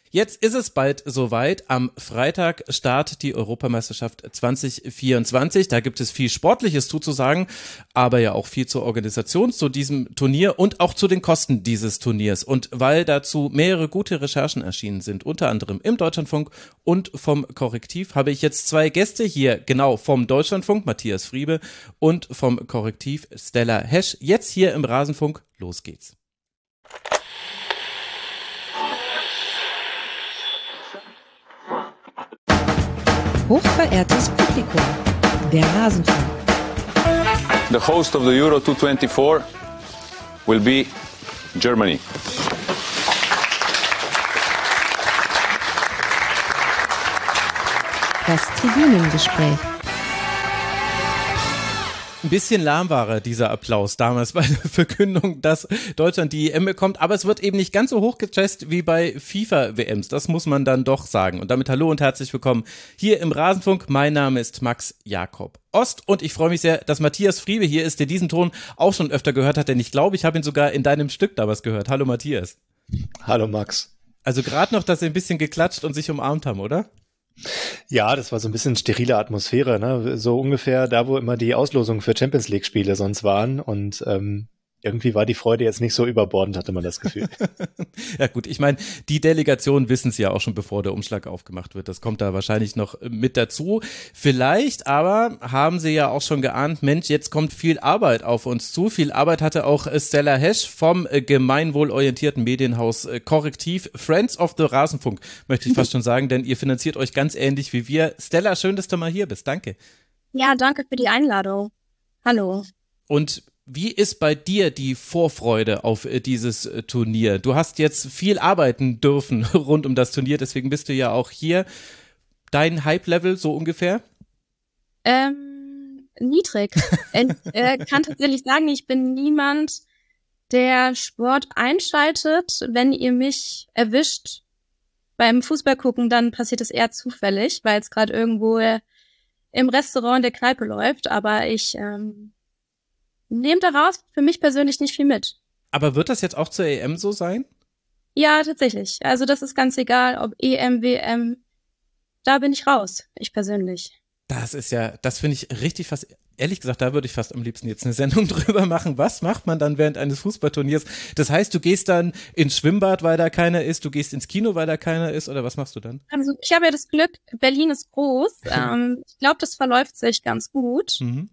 Jetzt ist es bald soweit. Am Freitag startet die Europameisterschaft 2024. Da gibt es viel Sportliches zuzusagen, aber ja auch viel zur Organisation zu diesem Turnier und auch zu den Kosten dieses Turniers. Und weil dazu mehrere gute Recherchen erschienen sind, unter anderem im Deutschlandfunk und vom Korrektiv, habe ich jetzt zwei Gäste hier, genau vom Deutschlandfunk, Matthias Friebe, und vom Korrektiv, Stella Hesch. Jetzt hier im Rasenfunk. Los geht's. Hochverehrtes Publikum, der Rasenfunk. The host of the Euro 2024 will be Germany. Das Tribünengespräch. Ein bisschen lahm war dieser Applaus damals bei der Verkündung, dass Deutschland die EM bekommt, aber es wird eben nicht ganz so hoch gechest wie bei FIFA-WMs, das muss man dann doch sagen. Und damit hallo und herzlich willkommen hier im Rasenfunk. Mein Name ist Max Jakob Ost und ich freue mich sehr, dass Matthias Friebe hier ist, der diesen Ton auch schon öfter gehört hat, denn ich glaube, ich habe ihn sogar in deinem Stück damals gehört. Hallo Matthias. Hallo Max. Also gerade noch, dass sie ein bisschen geklatscht und sich umarmt haben, oder? Ja, das war so ein bisschen sterile Atmosphäre, ne? So ungefähr da, wo immer die Auslosungen für Champions League Spiele sonst waren und irgendwie war die Freude jetzt nicht so überbordend, hatte man das Gefühl. Ja gut, ich meine, die Delegationen wissen es ja auch schon, bevor der Umschlag aufgemacht wird. Das kommt da wahrscheinlich noch mit dazu. Vielleicht aber haben sie ja auch schon geahnt, Mensch, jetzt kommt viel Arbeit auf uns zu. Viel Arbeit hatte auch Stella Hesch vom gemeinwohlorientierten Medienhaus Korrektiv, Friends of the Rasenfunk, möchte ich fast schon sagen, denn ihr finanziert euch ganz ähnlich wie wir. Stella, schön, dass du mal hier bist. Danke. Ja, danke für die Einladung. Hallo. Und wie ist bei dir die Vorfreude auf dieses Turnier? Du hast jetzt viel arbeiten dürfen rund um das Turnier, deswegen bist du ja auch hier. Dein Hype-Level so ungefähr? Niedrig. Kann tatsächlich sagen, ich bin niemand, der Sport einschaltet. Wenn ihr mich erwischt beim Fußball gucken, dann passiert es eher zufällig, weil es gerade irgendwo im Restaurant in der Kneipe läuft. Aber ich nehmt daraus für mich persönlich nicht viel mit. Aber wird das jetzt auch zur EM so sein? Ja, tatsächlich. Also das ist ganz egal, ob EM, WM, da bin ich raus, ich persönlich. Das ist ja, das finde ich richtig fast, ehrlich gesagt, da würde ich fast am liebsten jetzt eine Sendung drüber machen. Was macht man dann während eines Fußballturniers? Das heißt, du gehst dann ins Schwimmbad, weil da keiner ist, du gehst ins Kino, weil da keiner ist, oder was machst du dann? Also ich habe ja das Glück, Berlin ist groß. Ich glaube, das verläuft sich ganz gut. Mhm.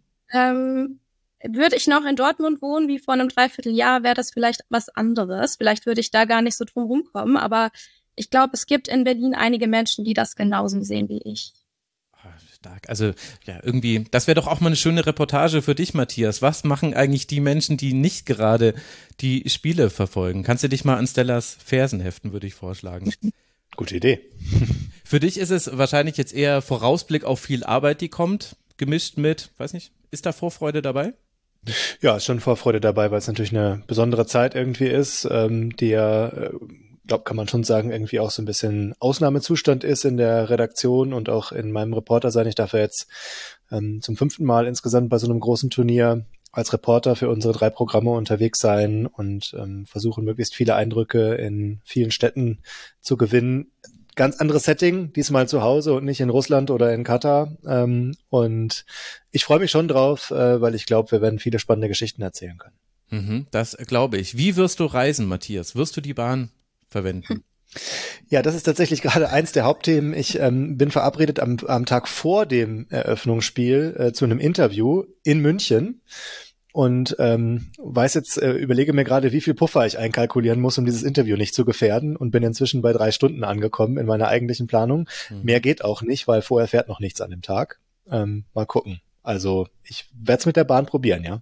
Würde ich noch in Dortmund wohnen, wie vor einem Dreivierteljahr, wäre das vielleicht was anderes. Vielleicht würde ich da gar nicht so drum rumkommen, aber ich glaube, es gibt in Berlin einige Menschen, die das genauso sehen wie ich. Stark. Also ja, irgendwie, das wäre doch auch mal eine schöne Reportage für dich, Matthias. Was machen eigentlich die Menschen, die nicht gerade die Spiele verfolgen? Kannst du dich mal an Stellas Fersen heften, würde ich vorschlagen. Gute Idee. Für dich ist es wahrscheinlich jetzt eher Vorausblick auf viel Arbeit, die kommt, gemischt mit, weiß nicht, ist da Vorfreude dabei? Ja, ist schon Vorfreude dabei, weil es natürlich eine besondere Zeit irgendwie ist, die ja, kann man schon sagen, irgendwie auch so ein bisschen Ausnahmezustand ist in der Redaktion und auch in meinem Reporter sein. Ich darf ja jetzt zum 5. Mal insgesamt bei so einem großen Turnier als Reporter für unsere 3 Programme unterwegs sein und versuchen, möglichst viele Eindrücke in vielen Städten zu gewinnen. Ganz anderes Setting, diesmal zu Hause und nicht in Russland oder in Katar. Und ich freue mich schon drauf, weil ich glaube, wir werden viele spannende Geschichten erzählen können. Das glaube ich. Wie wirst du reisen, Matthias? Wirst du die Bahn verwenden? Ja, das ist tatsächlich gerade eins der Hauptthemen. Ich bin verabredet am Tag vor dem Eröffnungsspiel zu einem Interview in München. Und überlege mir gerade, wie viel Puffer ich einkalkulieren muss, um dieses Interview nicht zu gefährden und bin inzwischen bei 3 Stunden angekommen in meiner eigentlichen Planung. Mehr geht auch nicht, weil vorher fährt noch nichts an dem Tag. Mal gucken. Also ich werde es mit der Bahn probieren, ja.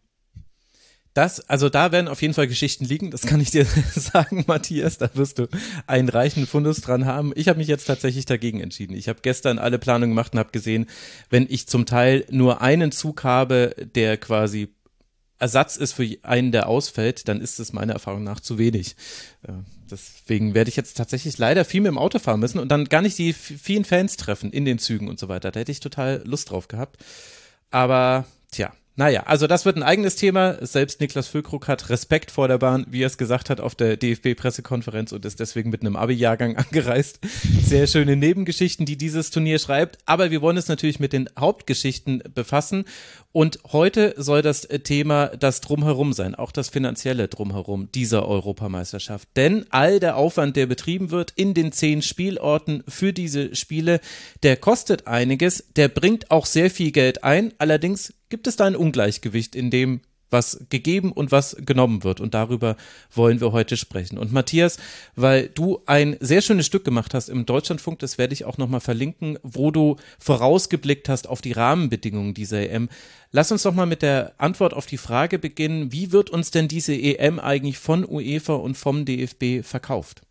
Also da werden auf jeden Fall Geschichten liegen, das kann ich dir sagen, Matthias, da wirst du einen reichen Fundus dran haben. Ich habe mich jetzt tatsächlich dagegen entschieden. Ich habe gestern alle Planungen gemacht und habe gesehen, wenn ich zum Teil nur einen Zug habe, der quasi Ersatz ist für einen, der ausfällt, dann ist es meiner Erfahrung nach zu wenig. Deswegen werde ich jetzt tatsächlich leider viel mit dem Auto fahren müssen und dann gar nicht die vielen Fans treffen in den Zügen und so weiter. Da hätte ich total Lust drauf gehabt. Aber tja, Naja, also das wird ein eigenes Thema. Selbst Niklas Füllkrug hat Respekt vor der Bahn, wie er es gesagt hat auf der DFB-Pressekonferenz und ist deswegen mit einem Abi-Jahrgang angereist. Sehr schöne Nebengeschichten, die dieses Turnier schreibt. Aber wir wollen es natürlich mit den Hauptgeschichten befassen. Und heute soll das Thema das Drumherum sein, auch das finanzielle Drumherum dieser Europameisterschaft. Denn all der Aufwand, der betrieben wird in den 10 Spielorten für diese Spiele, der kostet einiges, der bringt auch sehr viel Geld ein. Allerdings gibt es da ein Ungleichgewicht in dem, was gegeben und was genommen wird. Und darüber wollen wir heute sprechen. Und Matthias, weil du ein sehr schönes Stück gemacht hast im Deutschlandfunk, das werde ich auch nochmal verlinken, wo du vorausgeblickt hast auf die Rahmenbedingungen dieser EM. Lass uns doch mal mit der Antwort auf die Frage beginnen, wie wird uns denn diese EM eigentlich von UEFA und vom DFB verkauft?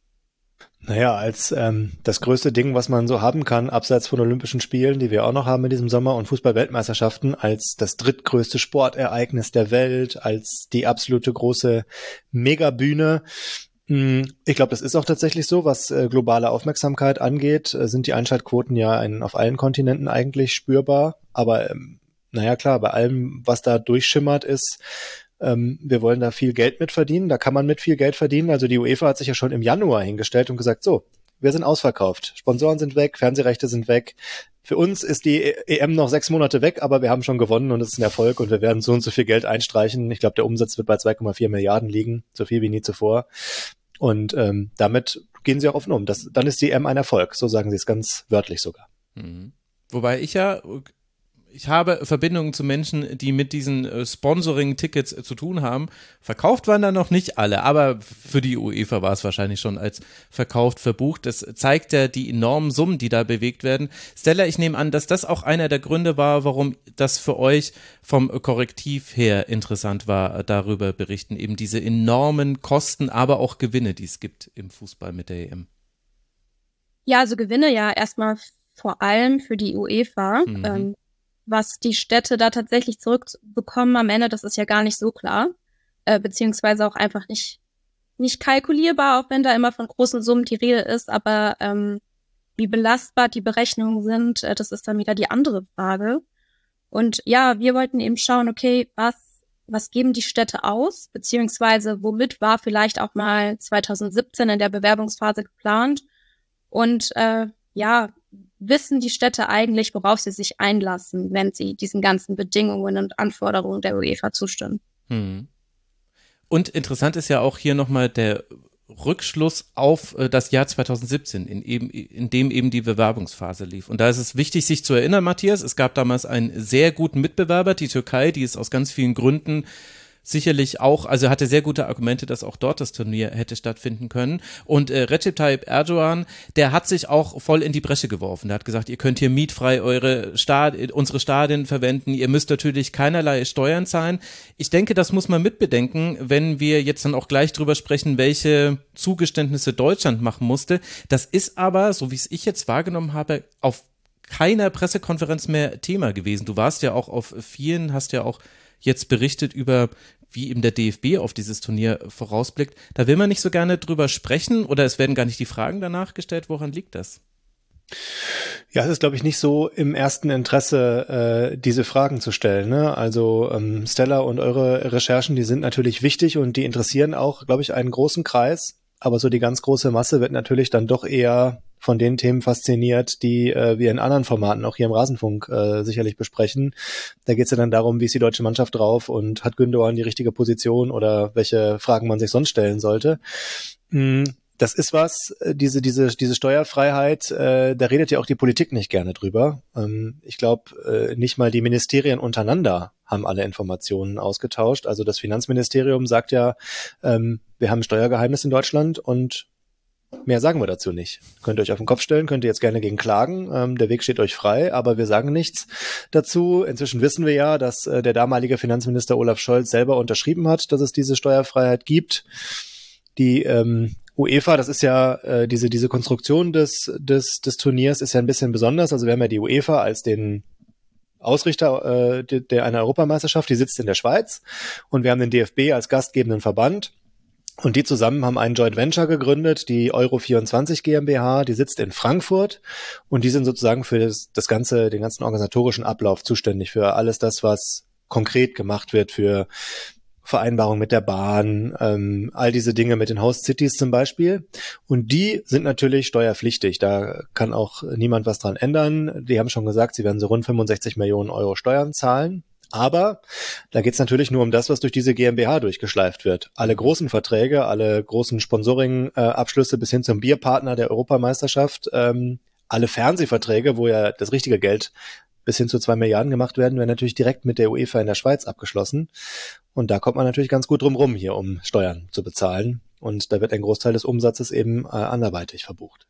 Naja, als das größte Ding, was man so haben kann, abseits von Olympischen Spielen, die wir auch noch haben in diesem Sommer, und Fußball-Weltmeisterschaften, als das drittgrößte Sportereignis der Welt, als die absolute große Megabühne. Ich glaube, das ist auch tatsächlich so, was globale Aufmerksamkeit angeht, sind die Einschaltquoten ja auf allen Kontinenten eigentlich spürbar. Aber naja, klar, bei allem, was da durchschimmert, ist, wir wollen da viel Geld mit verdienen, da kann man mit viel Geld verdienen. Also die UEFA hat sich ja schon im Januar hingestellt und gesagt, so, wir sind ausverkauft, Sponsoren sind weg, Fernsehrechte sind weg. Für uns ist die EM noch 6 Monate weg, aber wir haben schon gewonnen und es ist ein Erfolg und wir werden so und so viel Geld einstreichen. Ich glaube, der Umsatz wird bei 2,4 Milliarden liegen, so viel wie nie zuvor. Und damit gehen sie auch offen um. Dann ist die EM ein Erfolg, so sagen sie es ganz wörtlich sogar. Mhm. Wobei ich habe Verbindungen zu Menschen, die mit diesen Sponsoring-Tickets zu tun haben. Verkauft waren da noch nicht alle, aber für die UEFA war es wahrscheinlich schon als verkauft verbucht. Das zeigt ja die enormen Summen, die da bewegt werden. Stella, ich nehme an, dass das auch einer der Gründe war, warum das für euch vom Korrektiv her interessant war, darüber berichten. Eben diese enormen Kosten, aber auch Gewinne, die es gibt im Fußball mit der EM. Ja, also Gewinne ja erstmal vor allem für die UEFA. Was die Städte da tatsächlich zurückbekommen am Ende, das ist ja gar nicht so klar, beziehungsweise auch einfach nicht kalkulierbar, auch wenn da immer von großen Summen die Rede ist, aber wie belastbar die Berechnungen sind, das ist dann wieder die andere Frage. Und ja, wir wollten eben schauen, okay, was geben die Städte aus, beziehungsweise womit war vielleicht auch mal 2017 in der Bewerbungsphase geplant und wissen die Städte eigentlich, worauf sie sich einlassen, wenn sie diesen ganzen Bedingungen und Anforderungen der UEFA zustimmen. Und interessant ist ja auch hier nochmal der Rückschluss auf das Jahr 2017, in dem eben die Bewerbungsphase lief. Und da ist es wichtig, sich zu erinnern, Matthias, es gab damals einen sehr guten Mitbewerber, die Türkei, die es aus ganz vielen Gründen sicherlich auch, also hatte sehr gute Argumente, dass auch dort das Turnier hätte stattfinden können. Und Recep Tayyip Erdogan, der hat sich auch voll in die Bresche geworfen. Der hat gesagt, ihr könnt hier mietfrei unsere Stadien verwenden. Ihr müsst natürlich keinerlei Steuern zahlen. Ich denke, das muss man mitbedenken, wenn wir jetzt dann auch gleich drüber sprechen, welche Zugeständnisse Deutschland machen musste. Das ist aber, so wie es ich jetzt wahrgenommen habe, auf keiner Pressekonferenz mehr Thema gewesen. Du warst ja auch auf vielen, hast ja auch jetzt berichtet über, wie eben der DFB auf dieses Turnier vorausblickt. Da will man nicht so gerne drüber sprechen oder es werden gar nicht die Fragen danach gestellt. Woran liegt das? Ja, es ist, glaube ich, nicht so im ersten Interesse, diese Fragen zu stellen. Ne? Also Stella und eure Recherchen, die sind natürlich wichtig und die interessieren auch, glaube ich, einen großen Kreis. Aber so die ganz große Masse wird natürlich dann doch eher von den Themen fasziniert, die wir in anderen Formaten, auch hier im Rasenfunk, sicherlich besprechen. Da geht es ja dann darum, wie ist die deutsche Mannschaft drauf und hat Gündoğan die richtige Position oder welche Fragen man sich sonst stellen sollte. Das ist was, diese Steuerfreiheit, da redet ja auch die Politik nicht gerne drüber. Ich glaube, nicht mal die Ministerien untereinander haben alle Informationen ausgetauscht. Also das Finanzministerium sagt ja, wir haben ein Steuergeheimnis in Deutschland und mehr sagen wir dazu nicht. Könnt ihr euch auf den Kopf stellen, könnt ihr jetzt gerne gegen klagen. Der Weg steht euch frei, aber wir sagen nichts dazu. Inzwischen wissen wir ja, dass der damalige Finanzminister Olaf Scholz selber unterschrieben hat, dass es diese Steuerfreiheit gibt. Die UEFA, das ist ja diese Konstruktion des Turniers ist ja ein bisschen besonders. Also wir haben ja die UEFA als den Ausrichter einer Europameisterschaft, die sitzt in der Schweiz und wir haben den DFB als gastgebenden Verband. Und die zusammen haben einen Joint Venture gegründet, die Euro24 GmbH, die sitzt in Frankfurt und die sind sozusagen für den ganzen organisatorischen Ablauf zuständig, für alles das, was konkret gemacht wird für Vereinbarung mit der Bahn, all diese Dinge mit den Host Cities zum Beispiel. Und die sind natürlich steuerpflichtig. Da kann auch niemand was dran ändern. Die haben schon gesagt, sie werden so rund 65 Millionen Euro Steuern zahlen. Aber da geht es natürlich nur um das, was durch diese GmbH durchgeschleift wird. Alle großen Verträge, alle großen Sponsoring-Abschlüsse bis hin zum Bierpartner der Europameisterschaft, alle Fernsehverträge, wo ja das richtige Geld bis hin zu 2 Milliarden gemacht werden natürlich direkt mit der UEFA in der Schweiz abgeschlossen. Und da kommt man natürlich ganz gut drum rum hier, um Steuern zu bezahlen. Und da wird ein Großteil des Umsatzes eben anderweitig verbucht.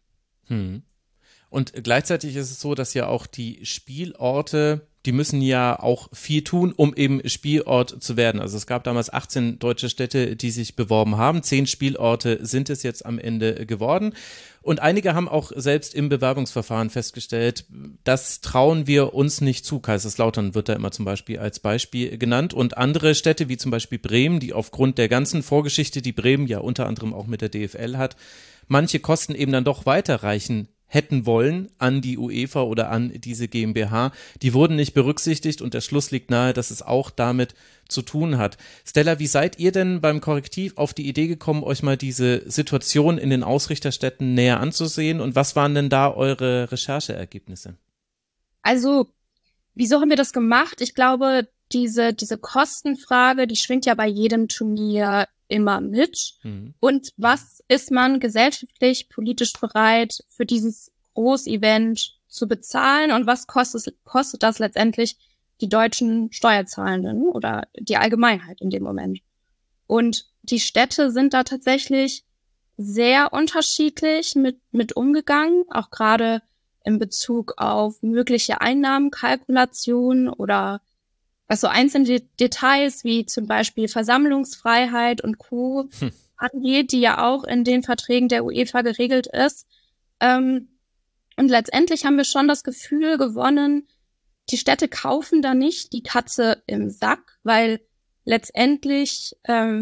Und gleichzeitig ist es so, dass ja auch die Spielorte, die müssen ja auch viel tun, um eben Spielort zu werden. Also es gab damals 18 deutsche Städte, die sich beworben haben. 10 Spielorte sind es jetzt am Ende geworden. Und einige haben auch selbst im Bewerbungsverfahren festgestellt, das trauen wir uns nicht zu. Kaiserslautern wird da immer zum Beispiel als Beispiel genannt. Und andere Städte, wie zum Beispiel Bremen, die aufgrund der ganzen Vorgeschichte, die Bremen ja unter anderem auch mit der DFL hat, manche Kosten eben dann doch weiterreichen hätten wollen an die UEFA oder an diese GmbH, die wurden nicht berücksichtigt und der Schluss liegt nahe, dass es auch damit zu tun hat. Stella, wie seid ihr denn beim Korrektiv auf die Idee gekommen, euch mal diese Situation in den Ausrichterstädten näher anzusehen und was waren denn da eure Rechercheergebnisse? Also, wieso haben wir das gemacht? Ich glaube, diese Kostenfrage, die schwingt ja bei jedem Turnier immer mit. Und was ist man gesellschaftlich, politisch bereit für dieses Großevent zu bezahlen und was kostet das letztendlich die deutschen Steuerzahlenden oder die Allgemeinheit in dem Moment? Und die Städte sind da tatsächlich sehr unterschiedlich mit umgegangen, auch gerade in Bezug auf mögliche Einnahmenkalkulationen oder was so einzelne Details wie zum Beispiel Versammlungsfreiheit und Co. angeht, die ja auch in den Verträgen der UEFA geregelt ist. Und letztendlich haben wir schon das Gefühl gewonnen, die Städte kaufen da nicht die Katze im Sack, weil letztendlich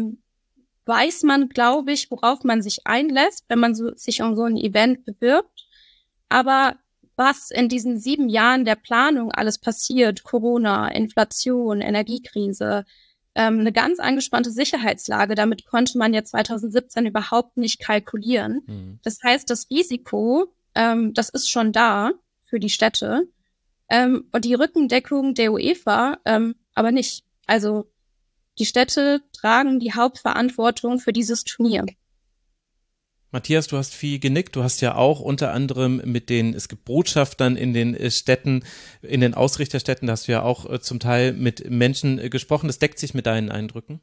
weiß man, glaube ich, worauf man sich einlässt, wenn man sich um so ein Event bewirbt. Aber was in diesen 7 Jahren der Planung alles passiert, Corona, Inflation, Energiekrise, eine ganz angespannte Sicherheitslage, damit konnte man ja 2017 überhaupt nicht kalkulieren. Das heißt, das Risiko, das ist schon da für die Städte und die Rückendeckung der UEFA aber nicht. Also die Städte tragen die Hauptverantwortung für dieses Turnier. Matthias, du hast viel genickt. Du hast ja auch unter anderem es gibt Botschaftern in den Städten, in den Ausrichterstädten, da hast du ja auch zum Teil mit Menschen gesprochen. Das deckt sich mit deinen Eindrücken?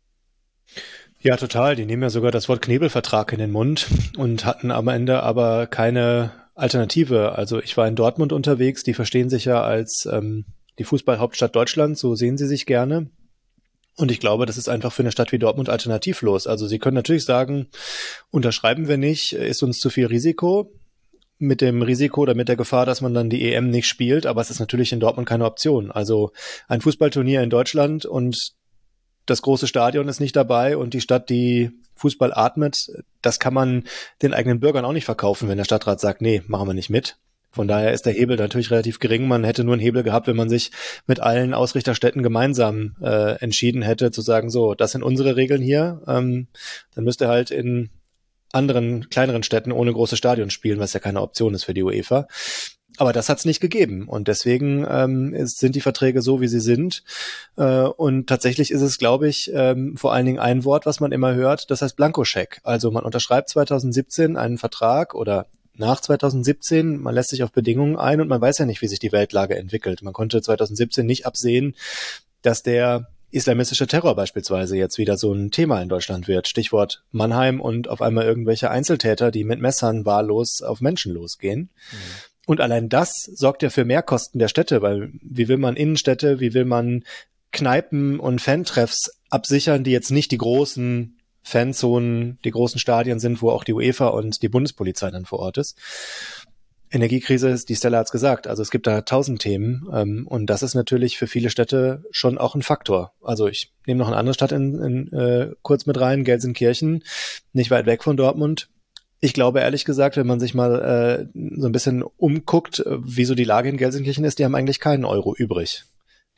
Ja, total. Die nehmen ja sogar das Wort Knebelvertrag in den Mund und hatten am Ende aber keine Alternative. Also ich war in Dortmund unterwegs, die verstehen sich ja als die Fußballhauptstadt Deutschlands, so sehen sie sich gerne. Und ich glaube, das ist einfach für eine Stadt wie Dortmund alternativlos. Also sie können natürlich sagen, unterschreiben wir nicht, ist uns zu viel Risiko. Mit dem Risiko oder mit der Gefahr, dass man dann die EM nicht spielt. Aber es ist natürlich in Dortmund keine Option. Also ein Fußballturnier in Deutschland und das große Stadion ist nicht dabei und die Stadt, die Fußball atmet, das kann man den eigenen Bürgern auch nicht verkaufen, wenn der Stadtrat sagt, nee, machen wir nicht mit. Von daher ist der Hebel natürlich relativ gering. Man hätte nur einen Hebel gehabt, wenn man sich mit allen Ausrichterstädten gemeinsam entschieden hätte, zu sagen, so, das sind unsere Regeln hier. Dann müsst ihr halt in anderen, kleineren Städten ohne großes Stadion spielen, was ja keine Option ist für die UEFA. Aber das hat es nicht gegeben. Und deswegen sind die Verträge so, wie sie sind. Und tatsächlich ist es, glaube ich, vor allen Dingen ein Wort, was man immer hört, das heißt Blankoscheck. Also man unterschreibt 2017 einen Vertrag oder nach 2017, man lässt sich auf Bedingungen ein und man weiß ja nicht, wie sich die Weltlage entwickelt. Man konnte 2017 nicht absehen, dass der islamistische Terror beispielsweise jetzt wieder so ein Thema in Deutschland wird. Stichwort Mannheim und auf einmal irgendwelche Einzeltäter, die mit Messern wahllos auf Menschen losgehen. Und allein das sorgt ja für Mehrkosten der Städte, weil wie will man Innenstädte, wie will man Kneipen und Fantreffs absichern, die jetzt nicht die großen Fanzonen, die großen Stadien sind, wo auch die UEFA und die Bundespolizei dann vor Ort ist. Energiekrise, die Stella hat's gesagt, also es gibt da 1000 Themen und das ist natürlich für viele Städte schon auch ein Faktor. Also ich nehme noch eine andere Stadt kurz mit rein, Gelsenkirchen, nicht weit weg von Dortmund. Ich glaube ehrlich gesagt, wenn man sich mal so ein bisschen umguckt, wie so die Lage in Gelsenkirchen ist, die haben eigentlich keinen Euro übrig.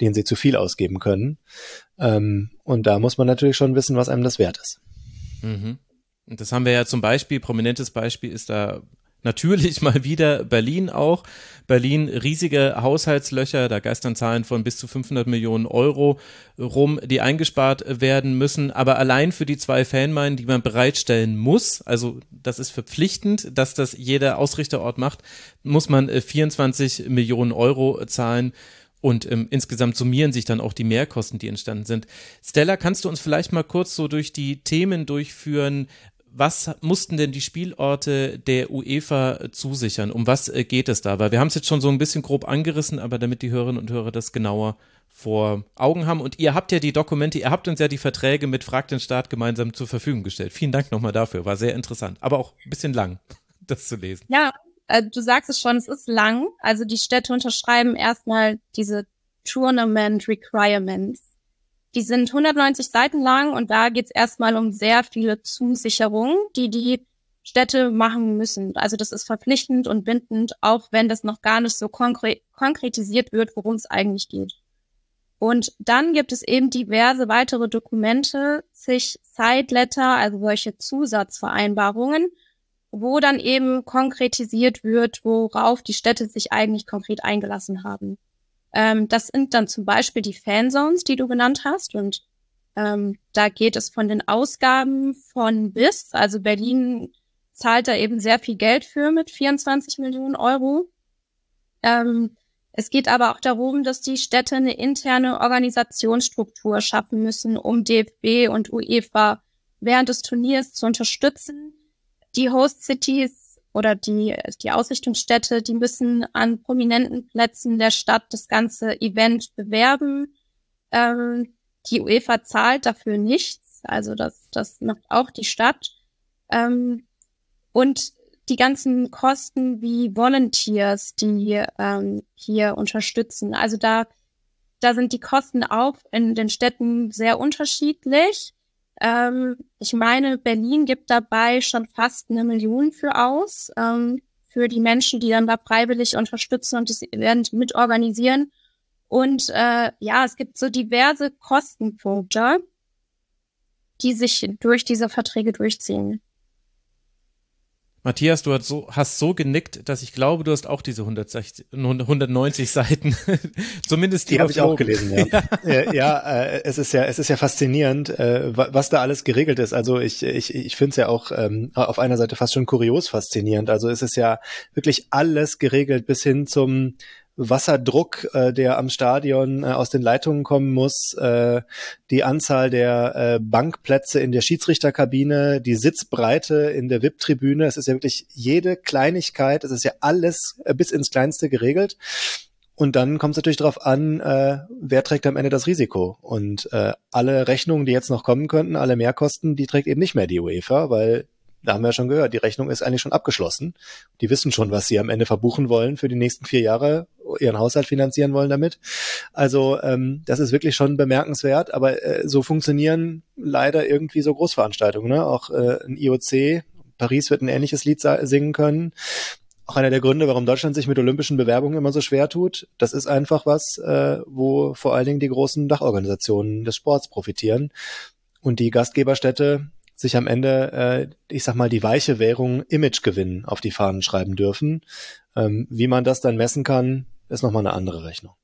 den sie zu viel ausgeben können. Und da muss man natürlich schon wissen, was einem das wert ist. Mhm. Und das haben wir ja zum Beispiel, prominentes Beispiel ist da natürlich mal wieder Berlin auch. Berlin, riesige Haushaltslöcher, da geistern Zahlen von bis zu 500 Millionen Euro rum, die eingespart werden müssen. Aber allein für die 2 Fanmeilen, die man bereitstellen muss, also das ist verpflichtend, dass das jeder Ausrichterort macht, muss man 24 Millionen Euro zahlen. Und insgesamt summieren sich dann auch die Mehrkosten, die entstanden sind. Stella, kannst du uns vielleicht mal kurz so durch die Themen durchführen? Was mussten denn die Spielorte der UEFA zusichern? Um was geht es da? Weil wir haben es jetzt schon so ein bisschen grob angerissen, aber damit die Hörerinnen und Hörer das genauer vor Augen haben. Und ihr habt ja die Dokumente, ihr habt uns ja die Verträge mit Frag den Staat gemeinsam zur Verfügung gestellt. Vielen Dank nochmal dafür, war sehr interessant, aber auch ein bisschen lang, das zu lesen. Ja, du sagst es schon, es ist lang. Also die Städte unterschreiben erstmal diese Tournament Requirements. Die sind 190 Seiten lang und da geht's erstmal um sehr viele Zusicherungen, die Städte machen müssen. Also das ist verpflichtend und bindend, auch wenn das noch gar nicht so konkretisiert wird, worum es eigentlich geht. Und dann gibt es eben diverse weitere Dokumente, zig Side-Letter, also solche Zusatzvereinbarungen, wo dann eben konkretisiert wird, worauf die Städte sich eigentlich konkret eingelassen haben. Das sind dann zum Beispiel die Fanzones, die du genannt hast. Und da geht es von den Ausgaben von bis. Also Berlin zahlt da eben sehr viel Geld für mit 24 Millionen Euro. Es geht aber auch darum, dass die Städte eine interne Organisationsstruktur schaffen müssen, um DFB und UEFA während des Turniers zu unterstützen. Die Host-Cities oder die Ausrichtungsstädte, die müssen an prominenten Plätzen der Stadt das ganze Event bewerben. Die UEFA zahlt dafür nichts, also das macht auch die Stadt. Und die ganzen Kosten wie Volunteers, die hier unterstützen. Also da sind die Kosten auch in den Städten sehr unterschiedlich. Ich meine, Berlin gibt dabei schon fast 1 Million für aus, für die Menschen, die dann da freiwillig unterstützen und das Event mitorganisieren. Und es gibt so diverse Kostenpunkte, die sich durch diese Verträge durchziehen. Matthias, du hast so genickt, dass ich glaube, du hast auch diese 190 Seiten, zumindest die habe ich auch gelesen, ja. Es ist ja faszinierend, was da alles geregelt ist. Also ich finde es ja auch auf einer Seite fast schon kurios faszinierend. Also es ist ja wirklich alles geregelt bis hin zum Wasserdruck, der am Stadion aus den Leitungen kommen muss, die Anzahl der Bankplätze in der Schiedsrichterkabine, die Sitzbreite in der VIP-Tribüne. Es ist ja wirklich jede Kleinigkeit, es ist ja alles bis ins Kleinste geregelt. Und dann kommt es natürlich darauf an, wer trägt am Ende das Risiko. Und alle Rechnungen, die jetzt noch kommen könnten, alle Mehrkosten, die trägt eben nicht mehr die UEFA, weil da haben wir ja schon gehört, die Rechnung ist eigentlich schon abgeschlossen. Die wissen schon, was sie am Ende verbuchen wollen für die nächsten 4 Jahre, ihren Haushalt finanzieren wollen damit. Also das ist wirklich schon bemerkenswert, aber so funktionieren leider irgendwie so Großveranstaltungen. Ne? Auch ein IOC, Paris wird ein ähnliches Lied singen können. Auch einer der Gründe, warum Deutschland sich mit olympischen Bewerbungen immer so schwer tut. Das ist einfach was, wo vor allen Dingen die großen Dachorganisationen des Sports profitieren und die Gastgeberstädte sich am Ende, ich sag mal, die weiche Währung Imagegewinn auf die Fahnen schreiben dürfen. Wie man das dann messen kann, ist nochmal eine andere Rechnung.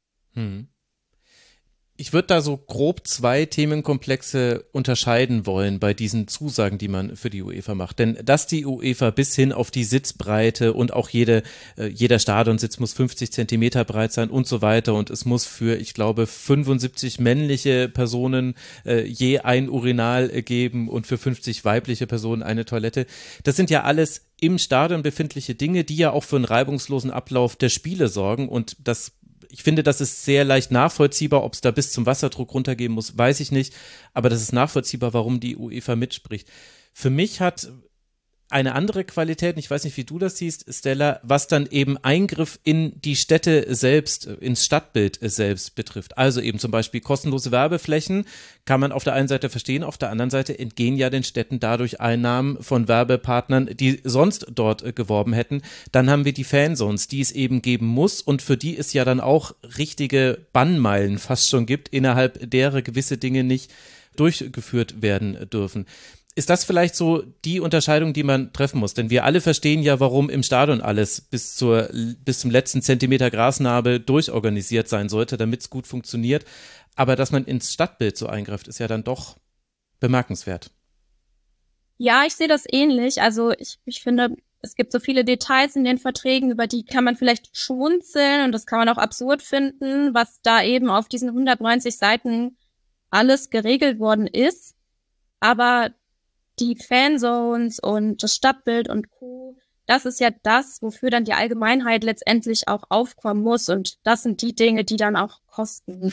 Ich würde da so grob 2 Themenkomplexe unterscheiden wollen bei diesen Zusagen, die man für die UEFA macht. Denn dass die UEFA bis hin auf die Sitzbreite und auch jeder Stadionsitz muss 50 Zentimeter breit sein und so weiter und es muss für, ich glaube, 75 männliche Personen je ein Urinal geben und für 50 weibliche Personen eine Toilette. Das sind ja alles im Stadion befindliche Dinge, die ja auch für einen reibungslosen Ablauf der Spiele sorgen und ich finde, das ist sehr leicht nachvollziehbar, ob es da bis zum Wasserdruck runtergehen muss, weiß ich nicht, aber das ist nachvollziehbar, warum die UEFA mitspricht. Für mich hat eine andere Qualität, ich weiß nicht, wie du das siehst, Stella, was dann eben Eingriff in die Städte selbst, ins Stadtbild selbst betrifft. Also eben zum Beispiel kostenlose Werbeflächen kann man auf der einen Seite verstehen, auf der anderen Seite entgehen ja den Städten dadurch Einnahmen von Werbepartnern, die sonst dort geworben hätten. Dann haben wir die Fanzones, die es eben geben muss und für die es ja dann auch richtige Bannmeilen fast schon gibt, innerhalb derer gewisse Dinge nicht durchgeführt werden dürfen. Ist das vielleicht so die Unterscheidung, die man treffen muss? Denn wir alle verstehen ja, warum im Stadion alles bis zum letzten Zentimeter Grasnarbe durchorganisiert sein sollte, damit es gut funktioniert. Aber dass man ins Stadtbild so eingreift, ist ja dann doch bemerkenswert. Ja, ich sehe das ähnlich. Also ich finde, es gibt so viele Details in den Verträgen, über die kann man vielleicht schmunzeln und das kann man auch absurd finden, was da eben auf diesen 190 Seiten alles geregelt worden ist. Aber die Fanzones und das Stadtbild und Co., das ist ja das, wofür dann die Allgemeinheit letztendlich auch aufkommen muss. Und das sind die Dinge, die dann auch kosten.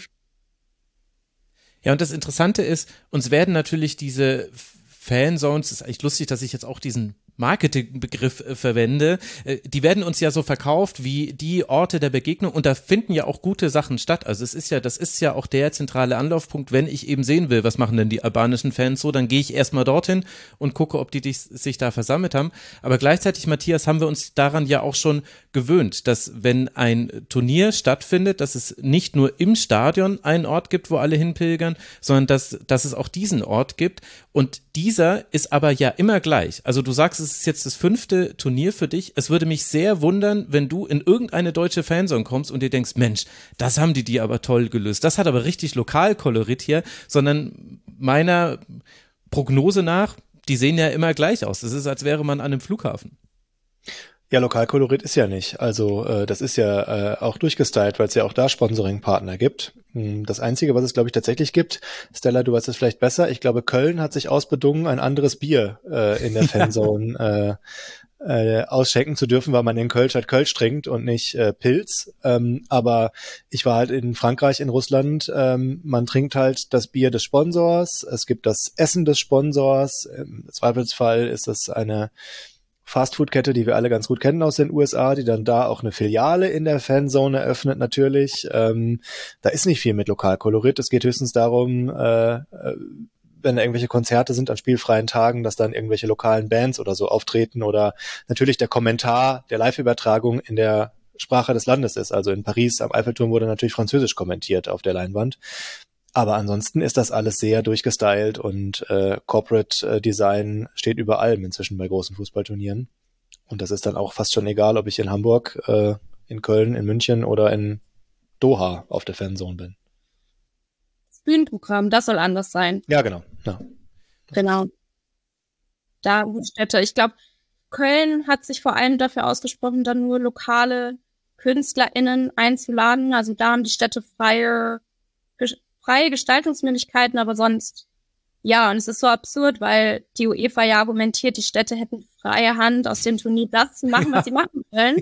Ja, und das Interessante ist, uns werden natürlich diese Fanzones, ist eigentlich lustig, dass ich jetzt auch diesen Marketingbegriff verwende, die werden uns ja so verkauft wie die Orte der Begegnung und da finden ja auch gute Sachen statt. Also das ist ja auch der zentrale Anlaufpunkt, wenn ich eben sehen will, was machen denn die albanischen Fans so, dann gehe ich erstmal dorthin und gucke, ob die sich da versammelt haben. Aber gleichzeitig, Matthias, haben wir uns daran ja auch schon gewöhnt, dass wenn ein Turnier stattfindet, dass es nicht nur im Stadion einen Ort gibt, wo alle hinpilgern, sondern dass es auch diesen Ort gibt und dieser ist aber ja immer gleich. Also du sagst, es ist jetzt das 5. Turnier für dich. Es würde mich sehr wundern, wenn du in irgendeine deutsche Fanzone kommst und dir denkst, Mensch, das haben die aber toll gelöst. Das hat aber richtig Lokalkolorit hier, sondern meiner Prognose nach, die sehen ja immer gleich aus. Es ist, als wäre man an einem Flughafen. Ja, Lokalkolorit ist ja nicht. Also das ist ja auch durchgestylt, weil es ja auch da Sponsoring-Partner gibt. Das Einzige, was es, glaube ich, tatsächlich gibt, Stella, du weißt es vielleicht besser, ich glaube, Köln hat sich ausbedungen, ein anderes Bier in der Fanzone ausschenken zu dürfen, weil man in Kölsch halt Kölsch trinkt und nicht Pilz. Aber ich war halt in Frankreich, in Russland, man trinkt halt das Bier des Sponsors, es gibt das Essen des Sponsors, im Zweifelsfall ist es eine Fastfood-Kette, die wir alle ganz gut kennen aus den USA, die dann da auch eine Filiale in der Fanzone eröffnet natürlich. Da ist nicht viel mit Lokalkolorit. Es geht höchstens darum, wenn da irgendwelche Konzerte sind an spielfreien Tagen, dass dann irgendwelche lokalen Bands oder so auftreten oder natürlich der Kommentar der Live-Übertragung in der Sprache des Landes ist. Also in Paris am Eiffelturm wurde natürlich Französisch kommentiert auf der Leinwand. Aber ansonsten ist das alles sehr durchgestylt und Corporate Design steht über allem inzwischen bei großen Fußballturnieren. Und das ist dann auch fast schon egal, ob ich in Hamburg, in Köln, in München oder in Doha auf der Fanzone bin. Das Bühnenprogramm, das soll anders sein. Ja, genau. Ja. Genau. Da Städte. Ich glaube, Köln hat sich vor allem dafür ausgesprochen, dann nur lokale KünstlerInnen einzuladen. Also da haben die Städte freie Gestaltungsmöglichkeiten, aber sonst, ja, und es ist so absurd, weil die UEFA ja argumentiert, die Städte hätten freie Hand, aus dem Turnier das zu machen, was sie machen wollen.